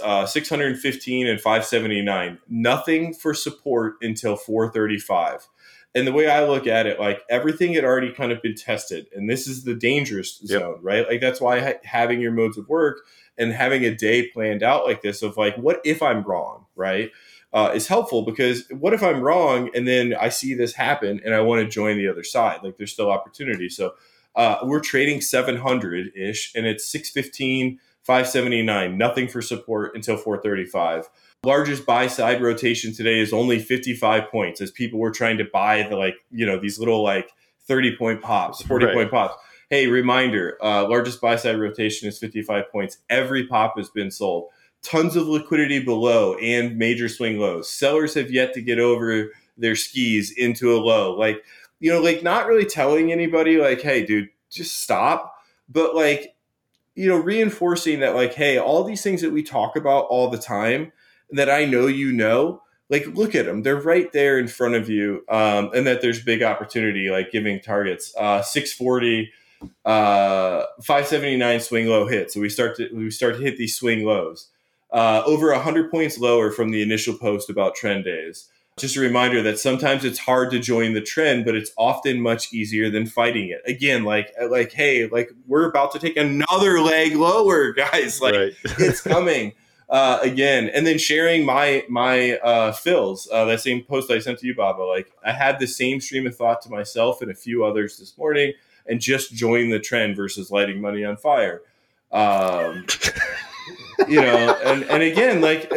615 and 579. Nothing for support until 435. And the way I look at it, like everything had already kind of been tested. And this is the dangerous zone, right? Like that's why having your modes of work and having a day planned out like this of like, what if I'm wrong, right? Is helpful because what if I'm wrong and then I see this happen and I want to join the other side? Like there's still opportunity. So we're trading 700-ish, and it's 615, 579. Nothing for support until 435. Largest buy side rotation today is only 55 points, as people were trying to buy the these little like 30-point pops, 40-point pops. Hey, reminder: largest buy side rotation is 55 points. Every pop has been sold. Tons of liquidity below and major swing lows. Sellers have yet to get over their skis into a low. Like not really telling anybody like, hey, dude, just stop. But like, reinforcing that like, hey, all these things that we talk about all the time that I know, like, look at them. They're right there in front of you. And that there's big opportunity, like giving targets, 640, 579 swing low hit. So we start to hit these swing lows, over 100 points lower from the initial post about trend days. Just a reminder that sometimes it's hard to join the trend, but it's often much easier than fighting it. Again, like, hey, like we're about to take another leg lower, guys. Like it's coming again. And then sharing my fills, that same post I sent to you, Baba. Like I had the same stream of thought to myself and a few others this morning, and just join the trend versus lighting money on fire. And again, like.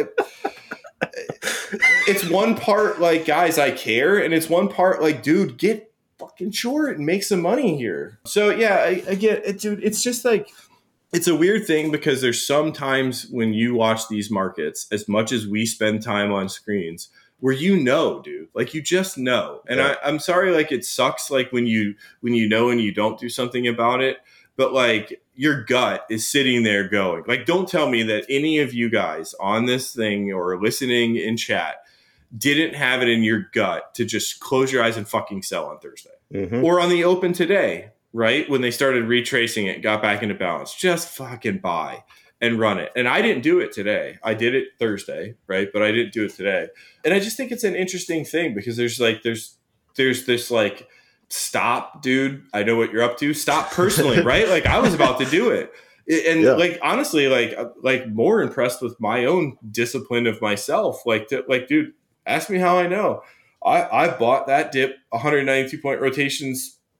It's one part like, guys, I care, and it's one part like, dude, get fucking short and make some money here. So yeah, I get it, dude. It's just like it's a weird thing because there's sometimes when you watch these markets, as much as we spend time on screens, where dude, like you just know. And I'm sorry, like it sucks, like when you know and you don't do something about it. But like your gut is sitting there going, like, don't tell me that any of you guys on this thing or listening in chat didn't have it in your gut to just close your eyes and fucking sell on Thursday or on the open today, right? When they started retracing it, got back into balance, just fucking buy and run it. And I didn't do it today. I did it Thursday, right? But I didn't do it today. And I just think it's an interesting thing because there's this like, stop, dude. I know what you're up to. Stop personally, right? Like I was about to do it. And like, honestly, like more impressed with my own discipline of myself. Like, dude, ask me how I know. I bought that dip 192 point rotations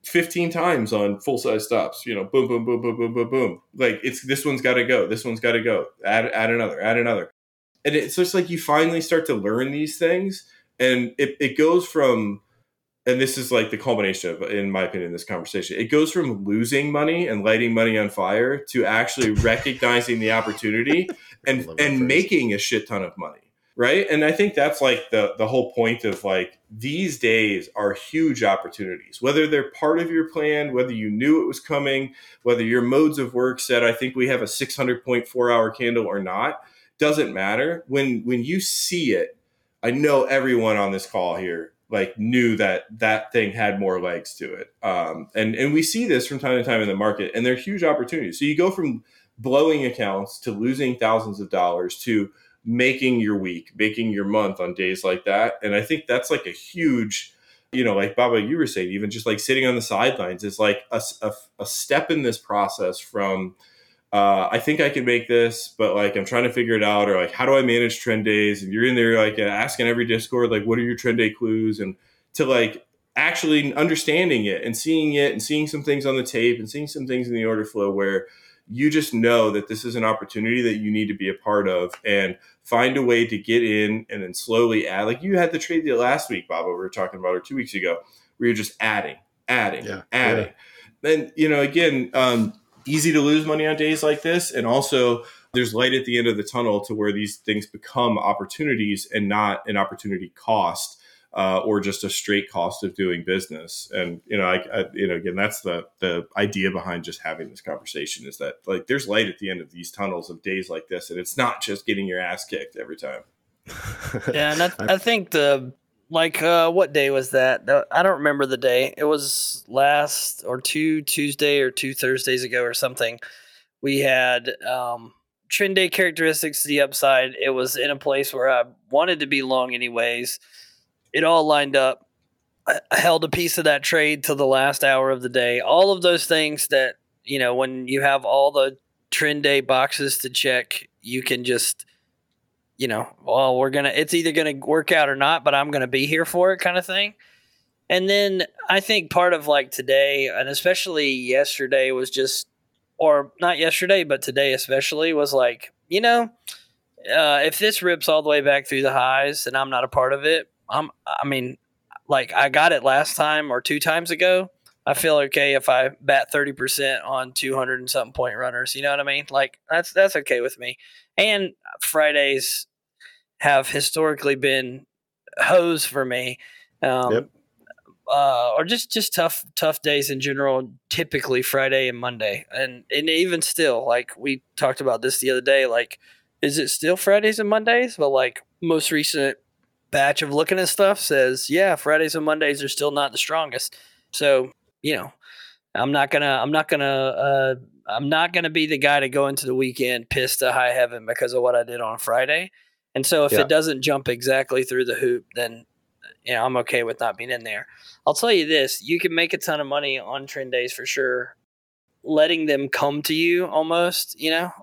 15 times on full size stops, boom, boom, boom, boom, boom, boom, boom. Like this one's got to go. This one's got to go. Add another, add another. And it's just like you finally start to learn these things. And it goes from, and this is like the culmination of, in my opinion, this conversation. It goes from losing money and lighting money on fire to actually recognizing the opportunity and making a shit ton of money. Right. And I think that's like the whole point of like these days are huge opportunities, whether they're part of your plan, whether you knew it was coming, whether your modes of work said, I think we have a 600.4 hour candle or not, doesn't matter. When you see it, I know everyone on this call here like knew that thing had more legs to it. And we see this from time to time in the market, and they're huge opportunities. So you go from blowing accounts to losing thousands of dollars to making your week, making your month on days like that. And I think that's like a huge, like Baba, you were saying, even just like sitting on the sidelines is like a step in this process from, I think I can make this, but like I'm trying to figure it out, or like how do I manage trend days? And you're in there like asking every Discord, like what are your trend day clues, and to like actually understanding it and seeing some things on the tape and seeing some things in the order flow where you just know that this is an opportunity that you need to be a part of and find a way to get in and then slowly add. Like you had the trade deal last week, Bob, we were talking about, or 2 weeks ago, where you're just adding. Yeah. Then, again, easy to lose money on days like this. And also there's light at the end of the tunnel to where these things become opportunities and not an opportunity cost. Or just a straight cost of doing business. And, again, that's the idea behind just having this conversation is that like there's light at the end of these tunnels of days like this. And it's not just getting your ass kicked every time. Yeah. And I think what day was that? I don't remember the day. It was last or Tuesday or 2 Thursdays ago or something. We had, trend day characteristics to the upside. It was in a place where I wanted to be long anyways. It all lined up. I held a piece of that trade till the last hour of the day. All of those things that, when you have all the trend day boxes to check, you can just, it's either going to work out or not, but I'm going to be here for it kind of thing. And then I think part of like today, and especially yesterday was just, or not yesterday, but today especially was like, if this rips all the way back through the highs and I'm not a part of it, I got it last time or 2 times ago. I feel okay if I bat 30% on 200 and something point runners. You know what I mean? Like that's okay with me. And Fridays have historically been hose for me. Or just tough days in general, typically Friday and Monday. And even still, like we talked about this the other day, like, is it still Fridays and Mondays? But like most recent batch of looking at stuff says, yeah, Fridays and Mondays are still not the strongest. So, I'm not gonna be the guy to go into the weekend pissed to high heaven because of what I did on Friday. And so if it doesn't jump exactly through the hoop, then I'm okay with not being in there. I'll tell you this, you can make a ton of money on trend days for sure. Letting them come to you almost,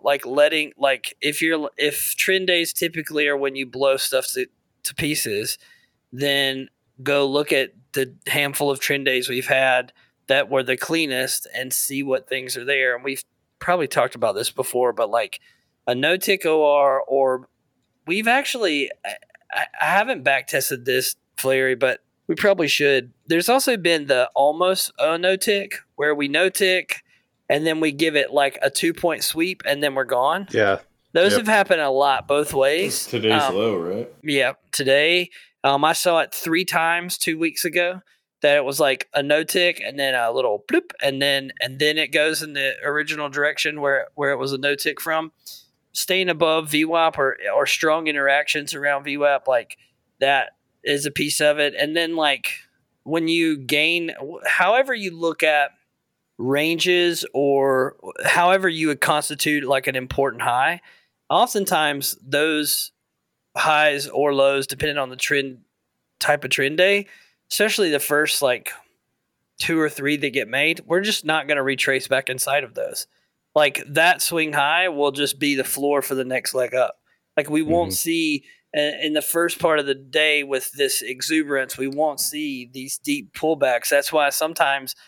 if trend days typically are when you blow stuff to pieces, then go look at the handful of trend days we've had that were the cleanest and see what things are there. And we've probably talked about this before, but like a no-tick OR, or we've actually, I haven't back tested this, Flaherty, but we probably should. There's also been the almost no-tick where we no-tick and then we give it like a 2-point sweep and then we're gone. Yeah. Those have happened a lot both ways. Today's low, right? Yeah, today. I saw it 3 times 2 weeks ago that it was like a no tick and then a little bloop and then it goes in the original direction where it was a no tick from. Staying above VWAP or strong interactions around VWAP, like that is a piece of it. And then like when you gain, however you look at ranges or however you would constitute like an important high, oftentimes those highs or lows, depending on the type of trend day, especially the first like 2 or 3 that get made, we're just not going to retrace back inside of those. Like that swing high will just be the floor for the next leg up. Like we won't see in the first part of the day with this exuberance, we won't see these deep pullbacks. That's why sometimes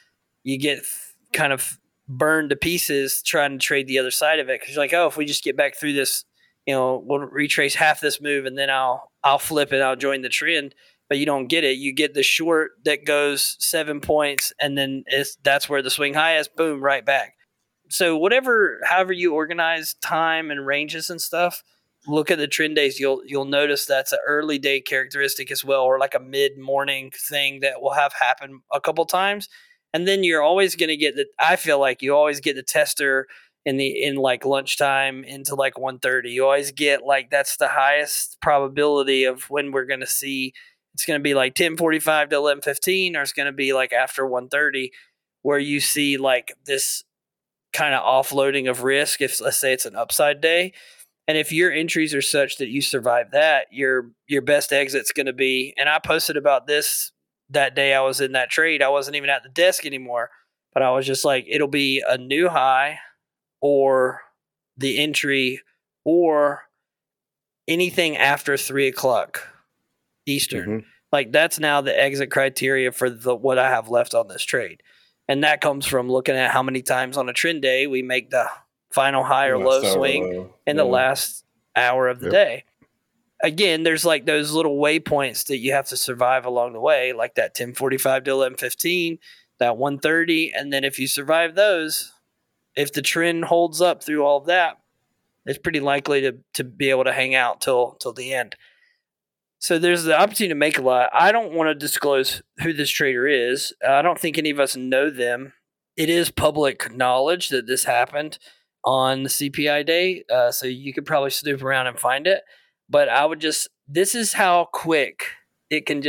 you get kind of burned to pieces trying to trade the other side of it, because you're like, oh, if we just get back through this, we'll retrace half this move and then I'll flip and I'll join the trend. But you don't get it. You get the short that goes 7 points, and then that's where the swing high is. Boom, right back. So however you organize time and ranges and stuff, look at the trend days. You'll notice that's an early day characteristic as well, or like a mid morning thing that will have happened a couple times. And then you're always going to get I feel like you always get the tester in like lunchtime into like 1:30. You always get like, that's the highest probability of when we're going to see. It's going to be like 10:45 to 11:15, or it's going to be like after 1:30, where you see like this kind of offloading of risk. If let's say it's an upside day, and if your entries are such that you survive that, your best exit's going to be. And I posted about this that day I was in that trade. I wasn't even at the desk anymore, but I was just like, it'll be a new high, or the entry, or anything after 3:00 Eastern. Mm-hmm. Like, that's now the exit criteria for what I have left on this trade. And that comes from looking at how many times on a trend day we make the final high or low swing in the last hour of the day. Again, there's like those little waypoints that you have to survive along the way, like that 10:45 to 11:15, that 1:30. And then if you survive those, if the trend holds up through all of that, it's pretty likely to be able to hang out till the end. So there's the opportunity to make a lot. I don't want to disclose who this trader is. I don't think any of us know them. It is public knowledge that this happened on the CPI day, so you could probably snoop around and find it. But this is how quick it can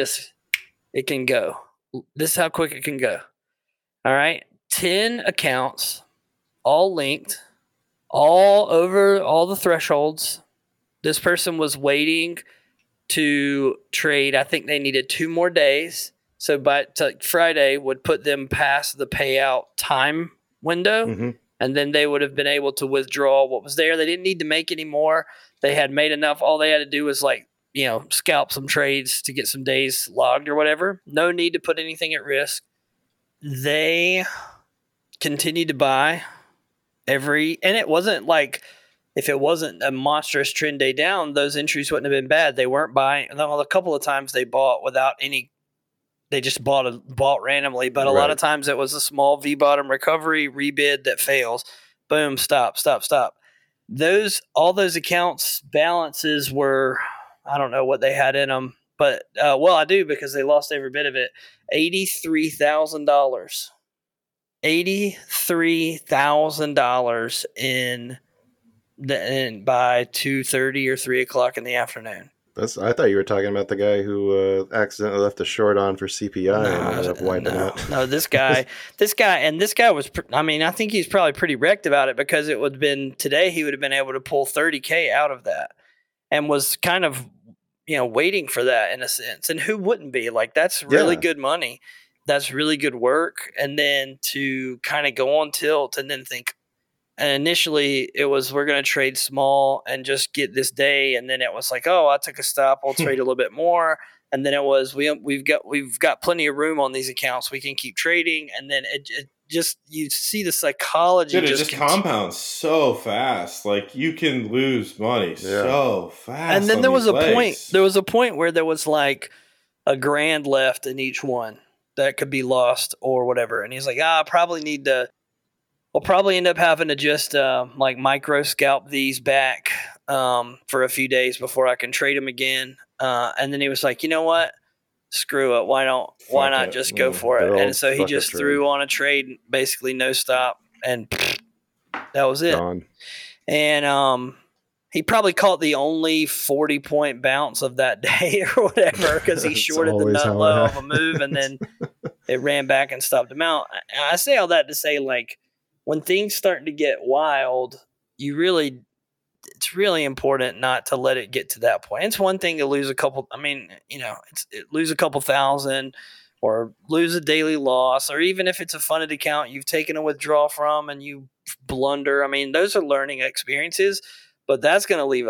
go. This is how quick it can go. All right. 10 accounts, all linked, all over all the thresholds. This person was waiting to trade. I think they needed 2 more days. So by Friday would put them past the payout time window. Mm-hmm. And then they would have been able to withdraw what was there. They didn't need to make any more. They had made enough. All they had to do was scalp some trades to get some days logged or whatever. No need to put anything at risk. They continued to buy and it wasn't like, if it wasn't a monstrous trend day down, those entries wouldn't have been bad. They weren't buying. Well, a couple of times they bought without any. They just bought randomly, but a lot of times it was a small V bottom recovery rebid that fails. Boom, stop. All those accounts balances were, I don't know what they had in them, but I do, because they lost every bit of it. $83,000, $83,000 by 2:30 or 3:00 in the afternoon. I thought you were talking about the guy who accidentally left a short on for CPI and ended up wiping out. No, this guy was. I think he's probably pretty wrecked about it, because it would have been today. He would have been able to pull $30K out of that, and was kind of, waiting for that in a sense. And who wouldn't be? Like, that's really good money. That's really good work. And then to kind of go on tilt and then think. And initially it was, we're going to trade small and just get this day. And then it was like, oh, I took a stop. I'll trade a little bit more. And then it was, we've got plenty of room on these accounts. We can keep trading. And then it just, you see the psychology. Dude, it just compounds so fast. Like, you can lose money so fast. And then there was a point where there was like $1,000 left in each one that could be lost or whatever. And he's like, I probably need to. We'll probably end up having to just micro scalp these back for a few days before I can trade them again. And then he was like, you know what? Screw it. Why not just go for it? And so he just threw on a trade, basically no stop, and that was it. Gone. And he probably caught the only 40-point bounce of that day or whatever, because he shorted the nut low of a move, and then it ran back and stopped him out. I say all that to say, like, when things start to get wild, it's really important not to let it get to that point. It's one thing to lose a couple. Lose a couple thousand, or lose a daily loss, or even if it's a funded account you've taken a withdrawal from and you blunder. I mean, those are learning experiences, but that's going to leave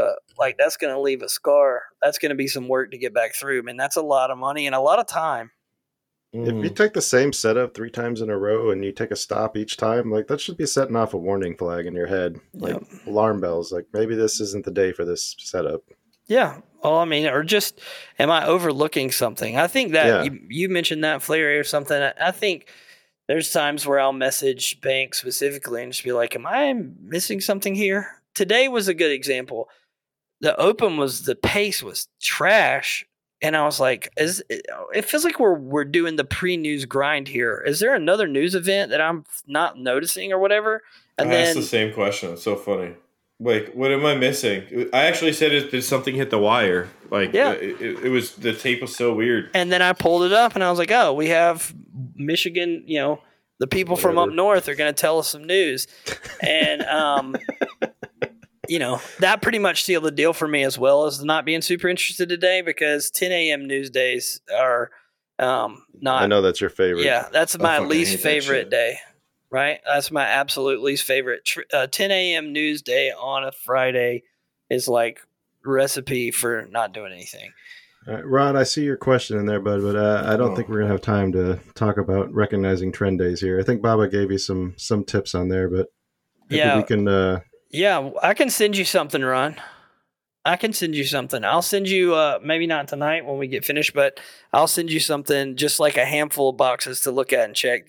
a scar. That's going to be some work to get back through. I mean, that's a lot of money and a lot of time. If you take the same setup 3 times in a row and you take a stop each time, like that should be setting off a warning flag in your head, like alarm bells. Like maybe this isn't the day for this setup. Yeah. Well, I mean, or just, am I overlooking something? I think that you mentioned that Flair or something. I think there's times where I'll message Bank specifically and just be like, am I missing something here? Today was a good example. The pace was trash. And I was like, it feels like we're doing the pre-news grind here. Is there another news event that I'm not noticing or whatever? And I asked the same question. It's so funny. Like, what am I missing? I actually said, did something hit the wire? Like, it was, the tape was so weird. And then I pulled it up and I was like, oh, we have Michigan, the people from up north are going to tell us some news. And, that pretty much sealed the deal for me, as well as not being super interested today, because 10 a.m. news days are not. I know that's your favorite. Yeah, that's my least favorite day. Right? That's my absolute least favorite. 10 a.m. news day on a Friday is like recipe for not doing anything. Ron, I see your question in there, bud, but I don't think we're going to have time to talk about recognizing trend days here. I think Baba gave you some tips on there, but maybe we can... I can send you something, Ron. I can send you something. I'll send you, maybe not tonight when we get finished, but I'll send you something, just like a handful of boxes to look at and check.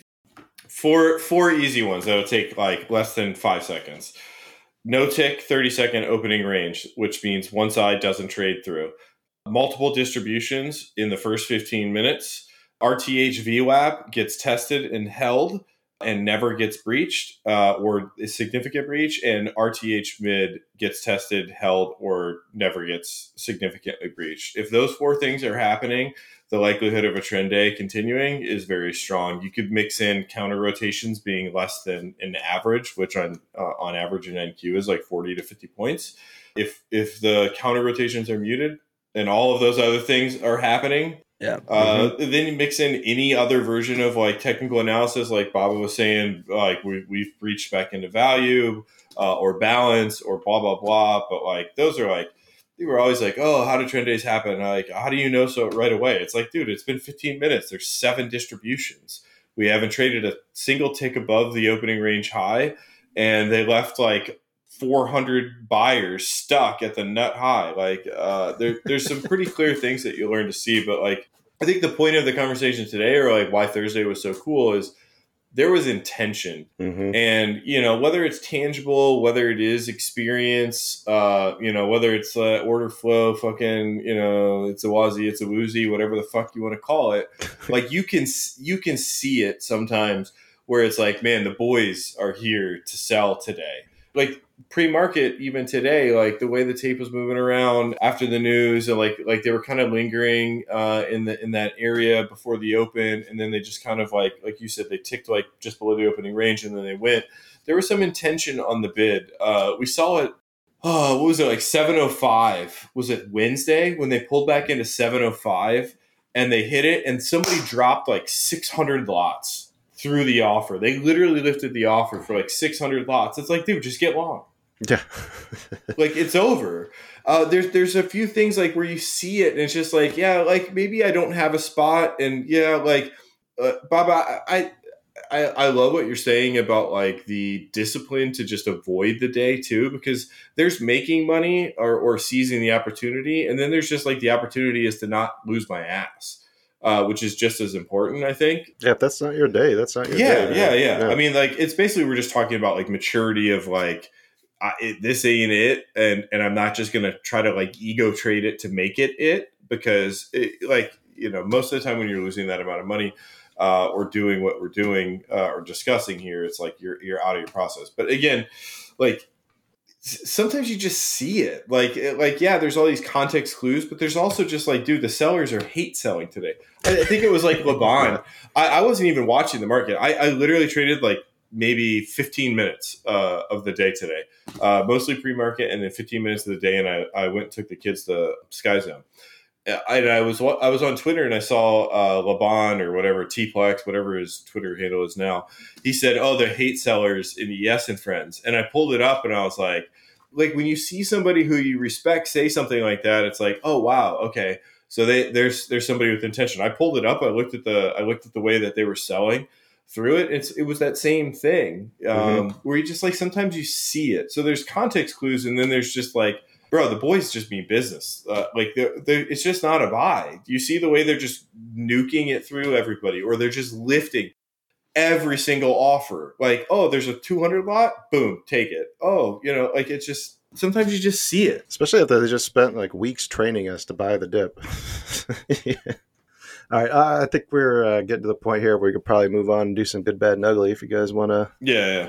Four easy ones that'll take like less than 5 seconds. No tick, 30-second opening range, which means one side doesn't trade through. Multiple distributions in the first 15 minutes. RTH VWAP gets tested and held and never gets breached or a significant breach. And RTH mid gets tested, held, or never gets significantly breached. If those 4 things are happening, the likelihood of a trend day continuing is very strong. You could mix in counter rotations being less than an average, which on average in NQ is like 40 to 50 points. If the counter rotations are muted and all of those other things are happening, then you mix in any other version of like technical analysis, like Baba was saying, like we've breached back into value or balance or blah, blah, blah. But like those are like, they were always like, oh, how do trend days happen? Like, how do you know so right away? It's like, dude, it's been 15 minutes. There's 7 distributions. We haven't traded a single tick above the opening range high, and they left like 400 buyers stuck at the nut high. Like, there's some pretty clear things that you learn to see. But like, I think the point of the conversation today, or like why Thursday was so cool, is there was intention. And, whether it's tangible, whether it is experience, whether it's order flow, fucking, it's a wazi, it's a woozy, whatever the fuck you want to call it. Like you can see it sometimes where it's like, man, the boys are here to sell today. Like pre-market, even today, like the way the tape was moving around after the news, and like they were kind of lingering in that area before the open, and then they just kind of like you said, they ticked like just below the opening range, and then they went. There was some intention on the bid. We saw it. Oh, what was it, like 7:05? Was it Wednesday when they pulled back into 7:05 and they hit it, and somebody dropped like 600 lots through the offer. They literally lifted the offer for like 600 lots. It's like, dude, just get long. Yeah. Like it's over. There's a few things like where you see it and it's just like, yeah, like maybe I don't have a spot, and yeah, like Baba, I love what you're saying about like the discipline to just avoid the day too, because there's making money or seizing the opportunity, and then there's just like the opportunity is to not lose my ass. Which is just as important, I think. Yeah, if that's not your day, that's not your day. Yeah. I mean, like, it's basically, we're just talking about like maturity of like, this ain't it. And I'm not just going to try to like ego trade it to make it, because most of the time when you're losing that amount of money or doing what we're doing or discussing here, it's like you're out of your process. But again, like, sometimes you just see it. Like, yeah, there's all these context clues, but there's also just like, dude, the sellers are hate selling today. I think it was like Laban. I wasn't even watching the market. I literally traded like maybe 15 minutes of the day today, mostly pre-market, and then 15 minutes of the day. And I went and took the kids to Sky Zone. I was on Twitter and I saw Laban or whatever, T-Plex, whatever his Twitter handle is now. He said, oh, they're hate sellers in Yes and Friends. And I pulled it up and I was like when you see somebody who you respect say something like that, it's like, oh, wow, okay. So there's somebody with intention. I pulled it up. I looked at the way that they were selling through it. It was that same thing where you just like sometimes you see it. So there's context clues, and then there's just like, bro, the boys just mean business. It's just not a buy. You see the way they're just nuking it through everybody, or they're just lifting every single offer. Like, oh, there's a 200 lot, boom, take it. Oh, like it's just sometimes you just see it. Especially if they just spent like weeks training us to buy the dip. Yeah. All right, I think we're getting to the point here where we could probably move on and do some good, bad, and ugly if you guys want to. Yeah.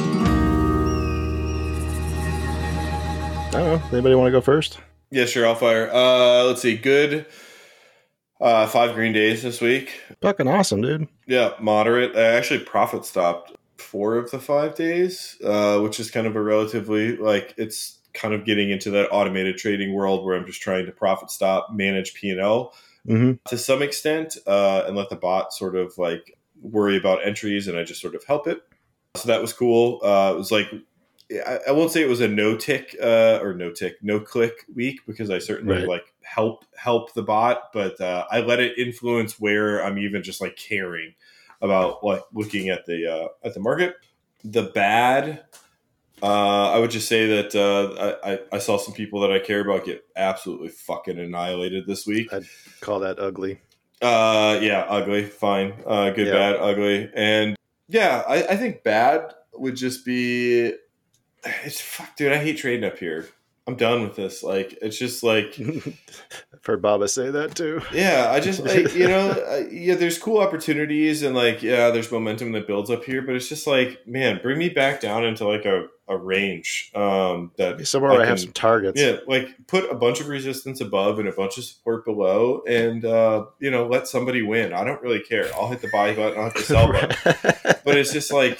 I don't know. Anybody want to go first? Yeah, sure. I'll fire. Let's see. Good 5 green days this week. Fucking awesome, dude. Yeah, moderate. I actually profit stopped 4 of the 5 days, which is kind of a relatively, like, it's kind of getting into that automated trading world where I'm just trying to profit stop, manage P&L to some extent, and let the bot sort of like worry about entries, and I just sort of help it. So that was cool. It was like, I won't say it was a no click week, because I certainly like help the bot, but I let it influence where I'm even just like caring about like looking at the market. The bad, I would just say that I saw some people that I care about get absolutely fucking annihilated this week. I'd call that ugly. Yeah, ugly, fine. Good, bad, ugly. And yeah, I think bad would just be, it's fuck, dude, I hate trading up here. I'm done with this. Like, it's just like, I've heard Baba say that too. Yeah, I just, there's cool opportunities, and like, yeah, there's momentum that builds up here, but it's just like, man, bring me back down into like a range that somewhere where I have some targets. Yeah, like put a bunch of resistance above and a bunch of support below, and let somebody win. I don't really care. I'll hit the buy button, I'll hit the sell button, but it's just like,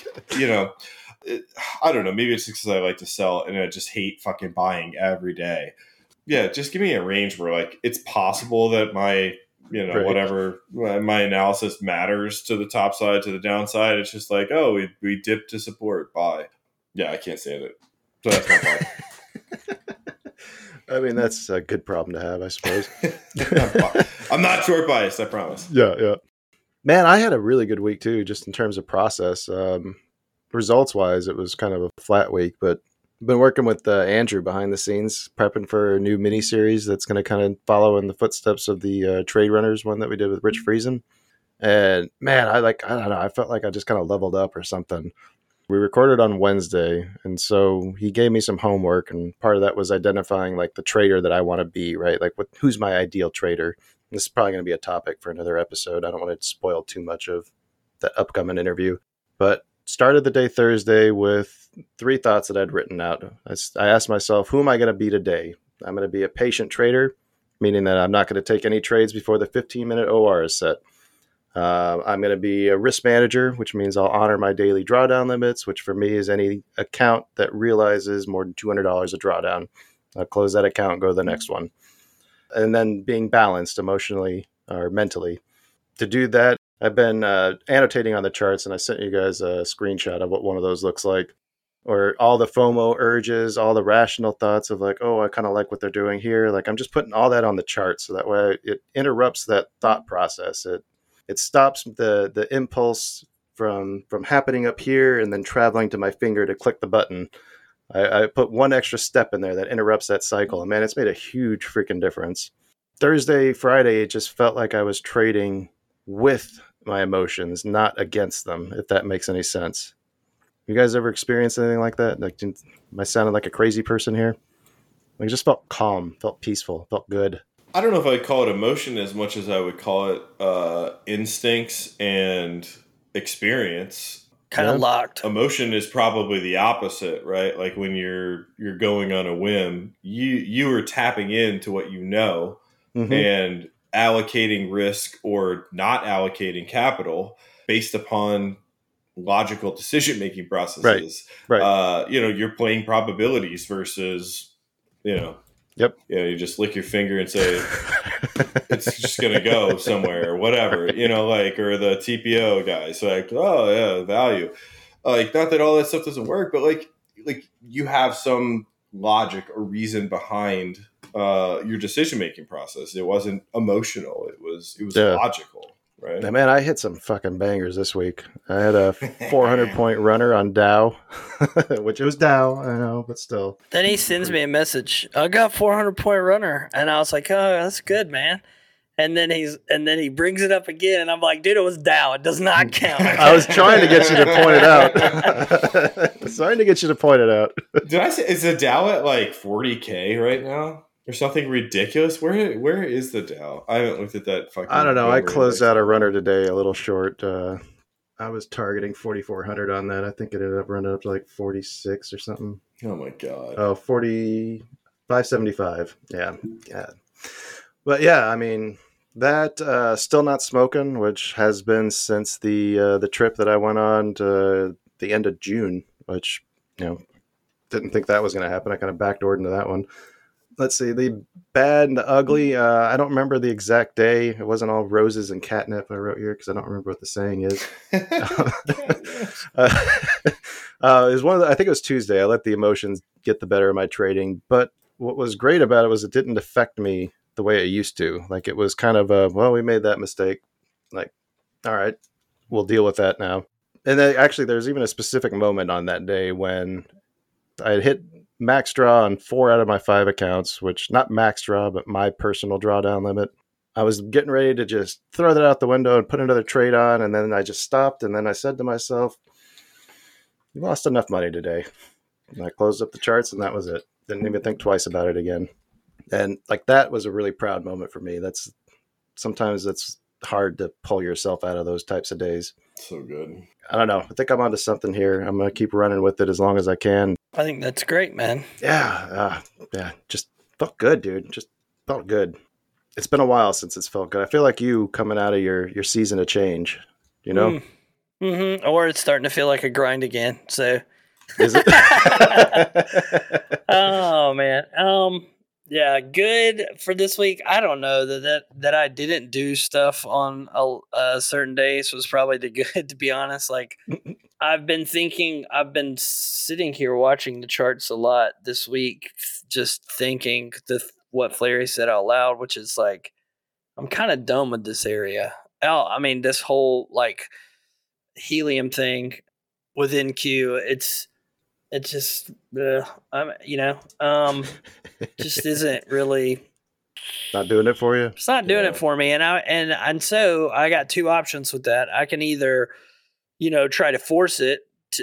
I don't know. Maybe it's because I like to sell and I just hate fucking buying every day. Yeah, just give me a range where like it's possible that my whatever my analysis matters to the top side, to the downside. It's just like, oh, we dipped to support, buy. Yeah, I can't stand it. So that's my buy. I mean, that's a good problem to have, I suppose. I'm not short biased, I promise. Yeah. Man, I had a really good week too, just in terms of process. Results wise, it was kind of a flat week, but I've been working with Andrew behind the scenes, prepping for a new mini series that's going to kind of follow in the footsteps of the Trade Runners one that we did with Rich Friesen. And man, I don't know, I felt like I just kind of leveled up or something. We recorded on Wednesday, and so he gave me some homework, and part of that was identifying like the trader that I want to be, right? Like who's my ideal trader? And this is probably going to be a topic for another episode. I don't want to spoil too much of that upcoming interview, but started the day Thursday with 3 thoughts that I'd written out. I asked myself, who am I going to be today? I'm going to be a patient trader, meaning that I'm not going to take any trades before the 15-minute OR is set. I'm going to be a risk manager, which means I'll honor my daily drawdown limits, which for me is any account that realizes more than $200 a drawdown. I'll close that account and go to the next one. And then being balanced emotionally or mentally. To do that, I've been annotating on the charts, and I sent you guys a screenshot of what one of those looks like. Or all the FOMO urges, all the rational thoughts of like, oh, I kind of like what they're doing here. Like, I'm just putting all that on the chart, so that way it interrupts that thought process. It stops the impulse from happening up here and then traveling to my finger to click the button. I put one extra step in there that interrupts that cycle. And man, it's made a huge freaking difference. Thursday, Friday, it just felt like I was trading with my emotions, not against them, if that makes any sense. You guys ever experienced anything like that? Like, am I sounding like a crazy person here? Like, it just felt calm, felt peaceful, felt good. I don't know if I'd call it emotion as much as I would call it instincts and experience. Kind of locked. Emotion is probably the opposite, right? Like when you're going on a whim, you are tapping into what you know and allocating risk or not allocating capital based upon logical decision-making processes. Right. You're playing probabilities versus, Yep. You just lick your finger and say it's just going to go somewhere or whatever, or the TPO guys like, oh yeah, value. Like, not that all that stuff doesn't work, but like you have some logic or reason behind your decision making process. It wasn't emotional. It was logical. Right. Now, man, I hit some fucking bangers this week. I had a 400-point runner on Dow, which it was Dow, I know, but still. Then he sends me a message. I got 400-point runner, and I was like, "Oh, that's good, man." And then he brings it up again, and I'm like, "Dude, it was Dow. It does not count." I was trying to get you to point it out. Did I say is the Dow at like 40K right now? Or something ridiculous. Where is the Dow? I haven't looked at that fucking. I don't know. I closed out a runner today a little short. I was targeting 4,400 on that. I think it ended up running up to like 46 or something. Oh my god. Oh, 575. Yeah. But yeah, I mean that still not smoking, which has been since the trip that I went on to the end of June, which didn't think that was going to happen. I kind of backdoored into that one. Let's see, the bad and the ugly. I don't remember the exact day. It wasn't all roses and catnip I wrote here because I don't remember what the saying is. It was I think it was Tuesday. I let the emotions get the better of my trading. But what was great about it was it didn't affect me the way it used to. Like it was kind of we made that mistake. Like, all right, we'll deal with that now. And then actually there's even a specific moment on that day when I had hit max draw on 4 out of my 5 accounts, which not max draw, but my personal drawdown limit. I was getting ready to just throw that out the window and put another trade on. And then I just stopped. And then I said to myself, you lost enough money today. And I closed up the charts and that was it. Didn't even think twice about it again. And like, that was a really proud moment for me. Sometimes that's hard to pull yourself out of those types of days. So good. I don't know. I think I'm onto something here. I'm going to keep running with it as long as I can. I think that's great, man. Yeah. Just felt good, dude. Just felt good. It's been a while since it's felt good. I feel like you coming out of your season of change, Mm-hmm. Or it's starting to feel like a grind again. So is it? Oh man. Yeah, good for this week. I don't know that I didn't do stuff on certain days was probably the good, to be honest. Like I've been sitting here watching the charts a lot this week, just thinking what Flaherty said out loud, which is like, I'm kind of done with this area. I mean, this whole like helium thing within Q, it's just, just isn't really not doing it for you. It's not doing it for me. And so I got 2 options with that. I can either, try to force it,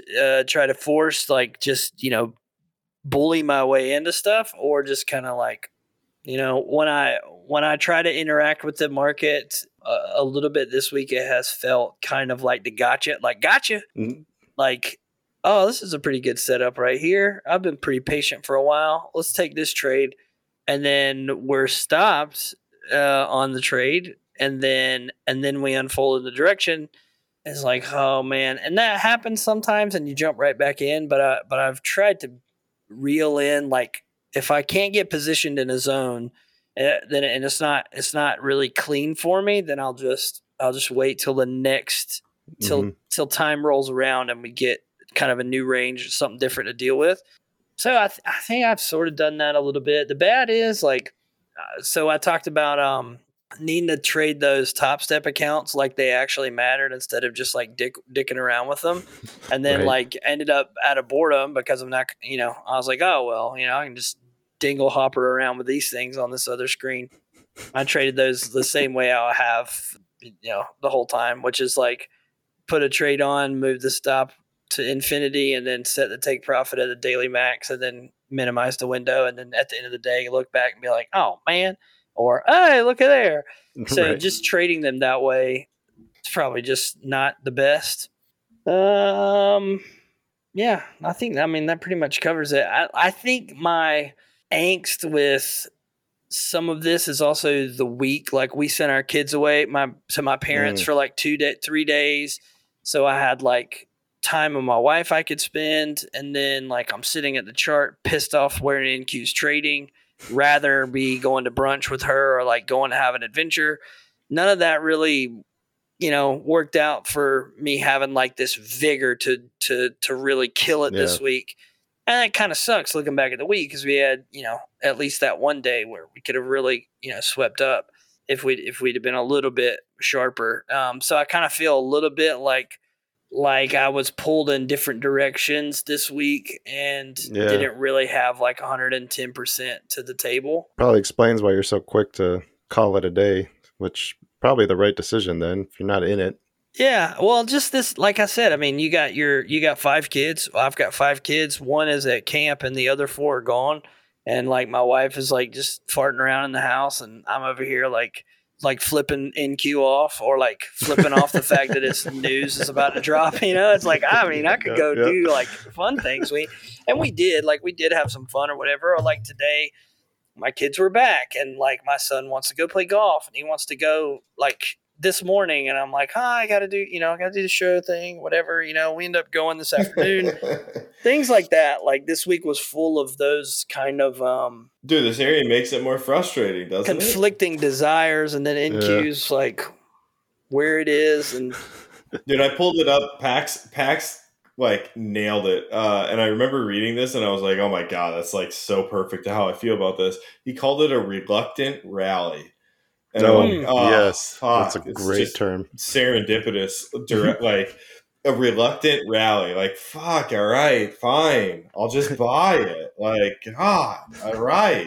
like just, bully my way into stuff, or just kind of like, when I try to interact with the market a little bit this week, it has felt kind of like the gotcha. Mm-hmm. Like, oh, this is a pretty good setup right here. I've been pretty patient for a while. Let's take this trade. And then we're stopped on the trade. And then we unfold in the direction. It's like, oh man. And that happens sometimes and you jump right back in. But I've tried to reel in, like, if I can't get positioned in a zone, then it's not really clean for me, then I'll just wait till the next till time rolls around and we get kind of a new range, something different to deal with. So I think I've sort of done that a little bit. The bad is like, so I talked about needing to trade those Top Step accounts like they actually mattered instead of just like dicking around with them. And then like ended up out of boredom because I'm not, I was like, oh, well, I can just dingle hopper around with these things on this other screen. I traded those the same way I have, the whole time, which is like put a trade on, move the stop to infinity, and then set the take profit at the daily max, and then minimize the window. And then at the end of the day, look back and be like, oh man, or hey, look at there. So just trading them that way, it's probably just not the best. Yeah, I think, that pretty much covers it. I think my angst with some of this is also the week. Like we sent our kids away to my parents for like 3 days. So I had like time with my wife I could spend, and then like I'm sitting at the chart pissed off where NQ's trading, rather be going to brunch with her or like going to have an adventure. None of that really worked out for me having like this vigor to really kill it this week. And that kind of sucks looking back at the week because we had, at least that one day where we could have really, swept up if we'd have been a little bit sharper. So I kind of feel a little bit like I was pulled in different directions this week and didn't really have like 110% to the table. Probably explains why you're so quick to call it a day, which probably the right decision then if you're not in it. Yeah, well, just this, like I said, I mean, you got 5 kids. I've got 5 kids. One is at camp, and the other 4 are gone. And like my wife is like just farting around in the house, and I'm over here like flipping NQ off or like flipping off the fact that it's news is about to drop. It's like I could go do like fun things. We did have some fun or whatever. Or like today, my kids were back, and like my son wants to go play golf, and he wants to go like this morning, and I'm like, I got to do the show thing, whatever, we end up going this afternoon, things like that. Like this week was full of those kind of, dude, this area makes it more frustrating, doesn't conflicting desires. And then NQ's like where it is. And dude, I pulled it up. PAX like nailed it. And I remember reading this and I was like, oh my God, that's like so perfect to how I feel about this. He called it a reluctant rally. And yes, that's a great term. Serendipitous, like a reluctant rally. Like, fuck, all right, fine, I'll just buy it. Like, God, all right,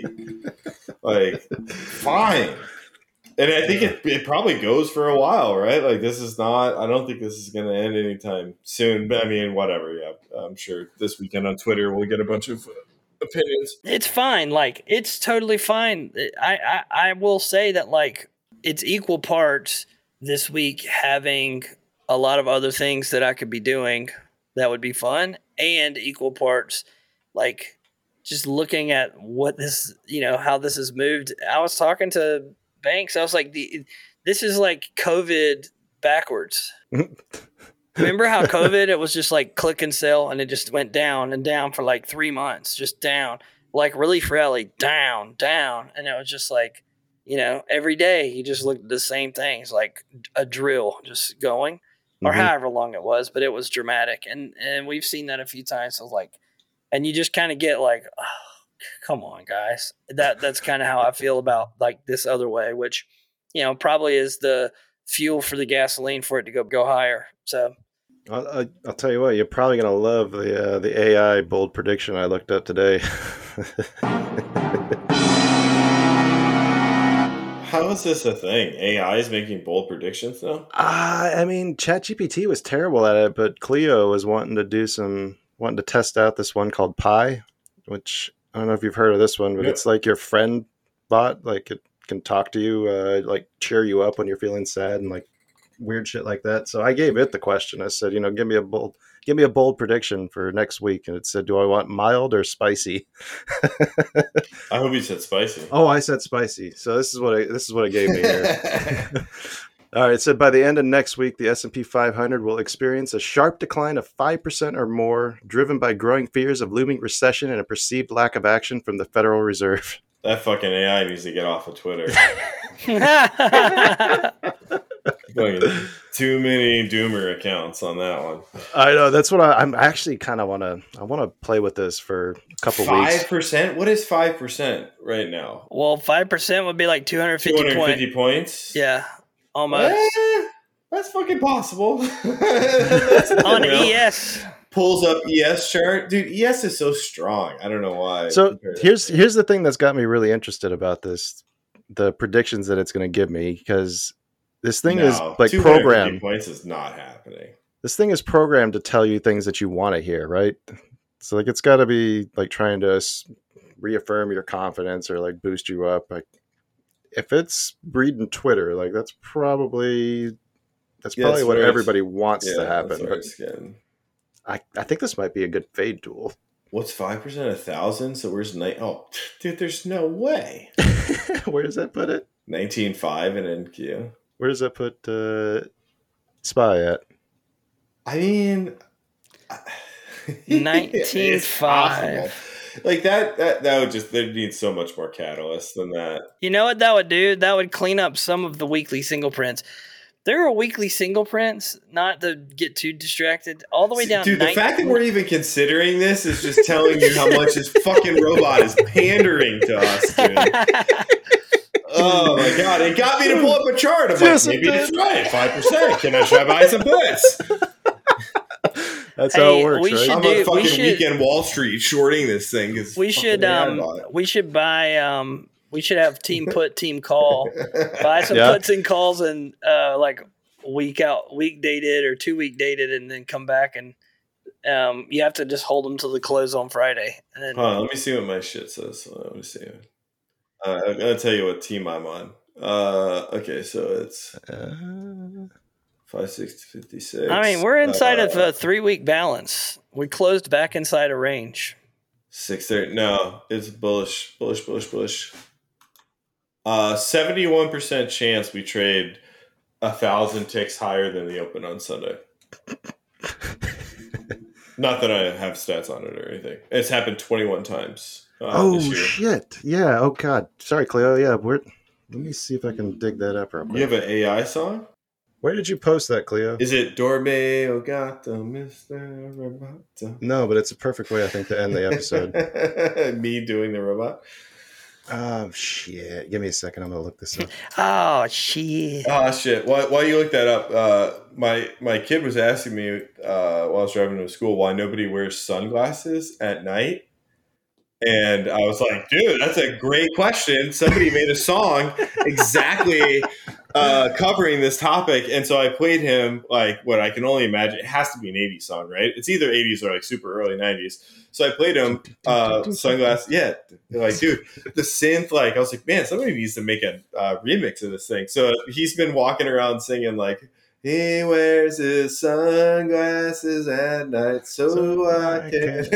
like, fine. And I think it probably goes for a while, right? Like, this is not. I don't think this is going to end anytime soon. But I mean, whatever. Yeah, I'm sure this weekend on Twitter we'll get a bunch of opinions. It's fine. Like, it's totally fine. I will say that, like, it's equal parts this week having a lot of other things that I could be doing that would be fun, and equal parts, like, just looking at what this, how this has moved. I was talking to Banks. I was like, this is like COVID backwards. Remember how COVID, it was just like click and sell, and it just went down and down for like 3 months, just down, like Relief Rally, down. And it was just like, every day you just looked at the same things, like a drill just going, or however long it was, but it was dramatic. And we've seen that a few times. So like, and you just kind of get like, oh, come on, guys. That's kind of how I feel about like this other way, which, probably is the fuel for the gasoline for it to go higher. So I'll tell you what, you're probably going to love the AI bold prediction I looked up today. How is this a thing? AI is making bold predictions now? I mean, ChatGPT was terrible at it, but Clio was wanting to test out this one called Pi, which I don't know if you've heard of this one, but it's like your friend bot. Like it can talk to you, like cheer you up when you're feeling sad and like weird shit like that. So I gave it the question. I said, give me a bold prediction for next week. And it said, do I want mild or spicy? I hope you said spicy. Oh, I said spicy. So this is what it gave me here. All right. It said by the end of next week, the S&P 500 will experience a sharp decline of 5% or more, driven by growing fears of looming recession and a perceived lack of action from the Federal Reserve. That fucking AI needs to get off of Twitter. Too many doomer accounts on that one. I know. That's what I'm actually kind of want to play with this for a couple weeks. 5%? What is 5% right now? Well, 5% would be like 250 points. Yeah, almost. That's fucking possible. On ES. Pulls up ES chart. Dude, ES is so strong. I don't know why. So here's the thing that's got me really interested about this, the predictions that it's going to give me, because this thing is like programmed. Points is not happening. This thing is programmed to tell you things that you want to hear, right? So like it's got to be like trying to reaffirm your confidence or like boost you up. Like if it's breeding Twitter, like that's probably what everybody wants to happen. But I think this might be a good fade tool. What's 5% 1,000? So where's Oh, dude, there's no way. Where does that put it? 19.5 in NQ. Where does that put SPY at? I mean, 19.5. Like that would just, there needs so much more catalyst than that. You know what that would do? That would clean up some of the weekly single prints. There are weekly single prints, not to get too distracted, all the way down. Dude, the fact that we're even considering this is just telling you how much this fucking robot is pandering to us, dude. Oh my god, it got me to pull up a chart. I'm like, maybe it's right, 5%. Can I try buy some puts? That's how it works, right? I'm on fucking Weekend Wall Street shorting this thing. We should have team put, team call. Buy some puts and calls and like week dated or 2 week dated, and then come back and you have to just hold them till the close on Friday. And then, let me see what my shit says. Let me see. I'm gonna tell you what team I'm on. Okay, so it's 5, 6, 56. I mean, we're inside of a 3 week balance. We closed back inside a range. 630. No, it's bullish. 71% chance we trade 1,000 ticks higher than the open on Sunday. Not that I have stats on it or anything. It's happened 21 times. Shit! Yeah. Oh god. Sorry, Cleo. Yeah. Let me see if I can dig that up real quick. You have an AI song? Where did you post that, Cleo? Is it Dorme O Gato, Mr. Roboto? No, but it's a perfect way, I think, to end the episode. Me doing the robot? Oh, shit. Give me a second. I'm going to look this up. Oh, shit. While you look that up, my kid was asking me while I was driving to school why nobody wears sunglasses at night. And I was like, dude, that's a great question. Somebody made a song exactly covering this topic. And so I played him like what I can only imagine. It has to be an 80s song, right? It's either 80s or like super early 90s. So I played him Sunglasses. Yeah. Like, dude, the synth, like, I was like, man, somebody needs to make a remix of this thing. So he's been walking around singing like, he wears his sunglasses at night so I can.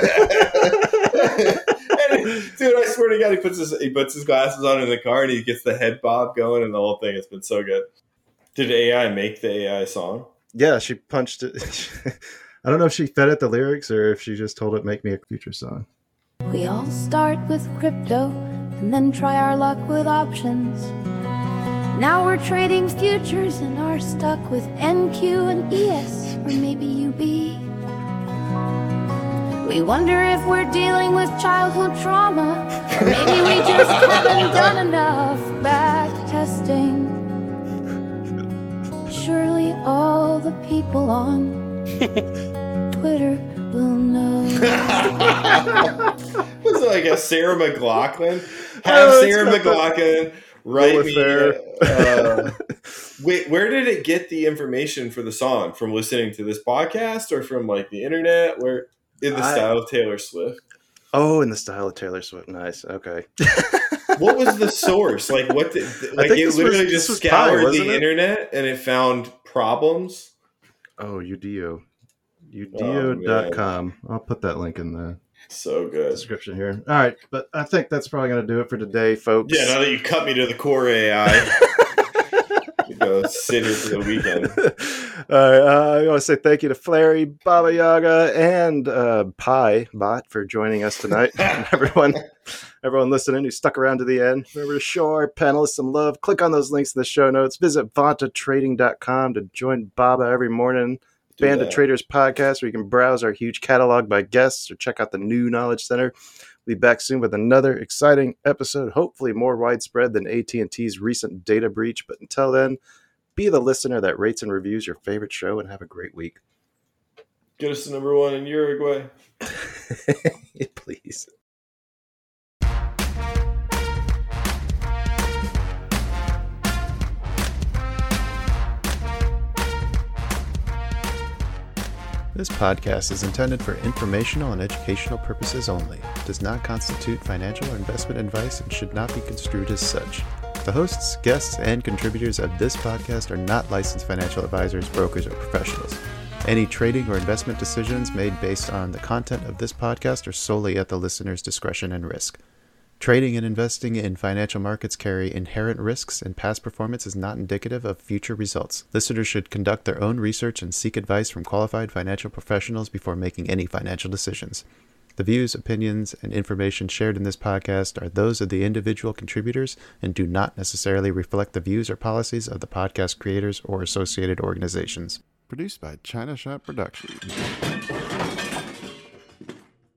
Dude, I swear to God, he puts his glasses on in the car and he gets the head bob going and the whole thing. It's been so good. Did AI make the AI song? Yeah, she punched it. I don't know if she fed it the lyrics or if she just told it, make me a future song. We all start with crypto and then try our luck with options. Now we're trading futures and are stuck with NQ and ES or maybe UB. We wonder if we're dealing with childhood trauma, or maybe we just haven't done enough back testing. Surely all the people on Twitter will know. Was it like a Sarah McLachlan? Have Sarah McLachlan write me. Wait, where did it get the information for the song? From listening to this podcast or from like the internet? Where? In the style of Taylor Swift. Oh, in the style of Taylor Swift. Nice. Okay. What was the source? Like, what? It literally just scoured the internet and it found problems. Oh, Udio. Udio.com. I'll put that link in the description here. All right, but I think that's probably going to do it for today, folks. Yeah, now that you cut me to the core AI. Go sit here for the weekend. All right, I want to say thank you to Flary, Baba Yaga, and Pi Bot for joining us tonight. And everyone listening who stuck around to the end. Remember to show our panelists some love. Click on those links in the show notes. Visit vantatrading.com to join Baba every morning. Bandit Traders podcast, where you can browse our huge catalog by guests or check out the new Knowledge Center. We'll be back soon with another exciting episode, hopefully more widespread than AT&T's recent data breach. But until then, be the listener that rates and reviews your favorite show and have a great week. Get us to number 1 in Uruguay. Please. This podcast is intended for informational and educational purposes only. It does not constitute financial or investment advice and should not be construed as such. The hosts, guests, and contributors of this podcast are not licensed financial advisors, brokers, or professionals. Any trading or investment decisions made based on the content of this podcast are solely at the listener's discretion and risk. Trading and investing in financial markets carry inherent risks, and past performance is not indicative of future results. Listeners should conduct their own research and seek advice from qualified financial professionals before making any financial decisions. The views, opinions, and information shared in this podcast are those of the individual contributors and do not necessarily reflect the views or policies of the podcast creators or associated organizations. Produced by China Shop Productions.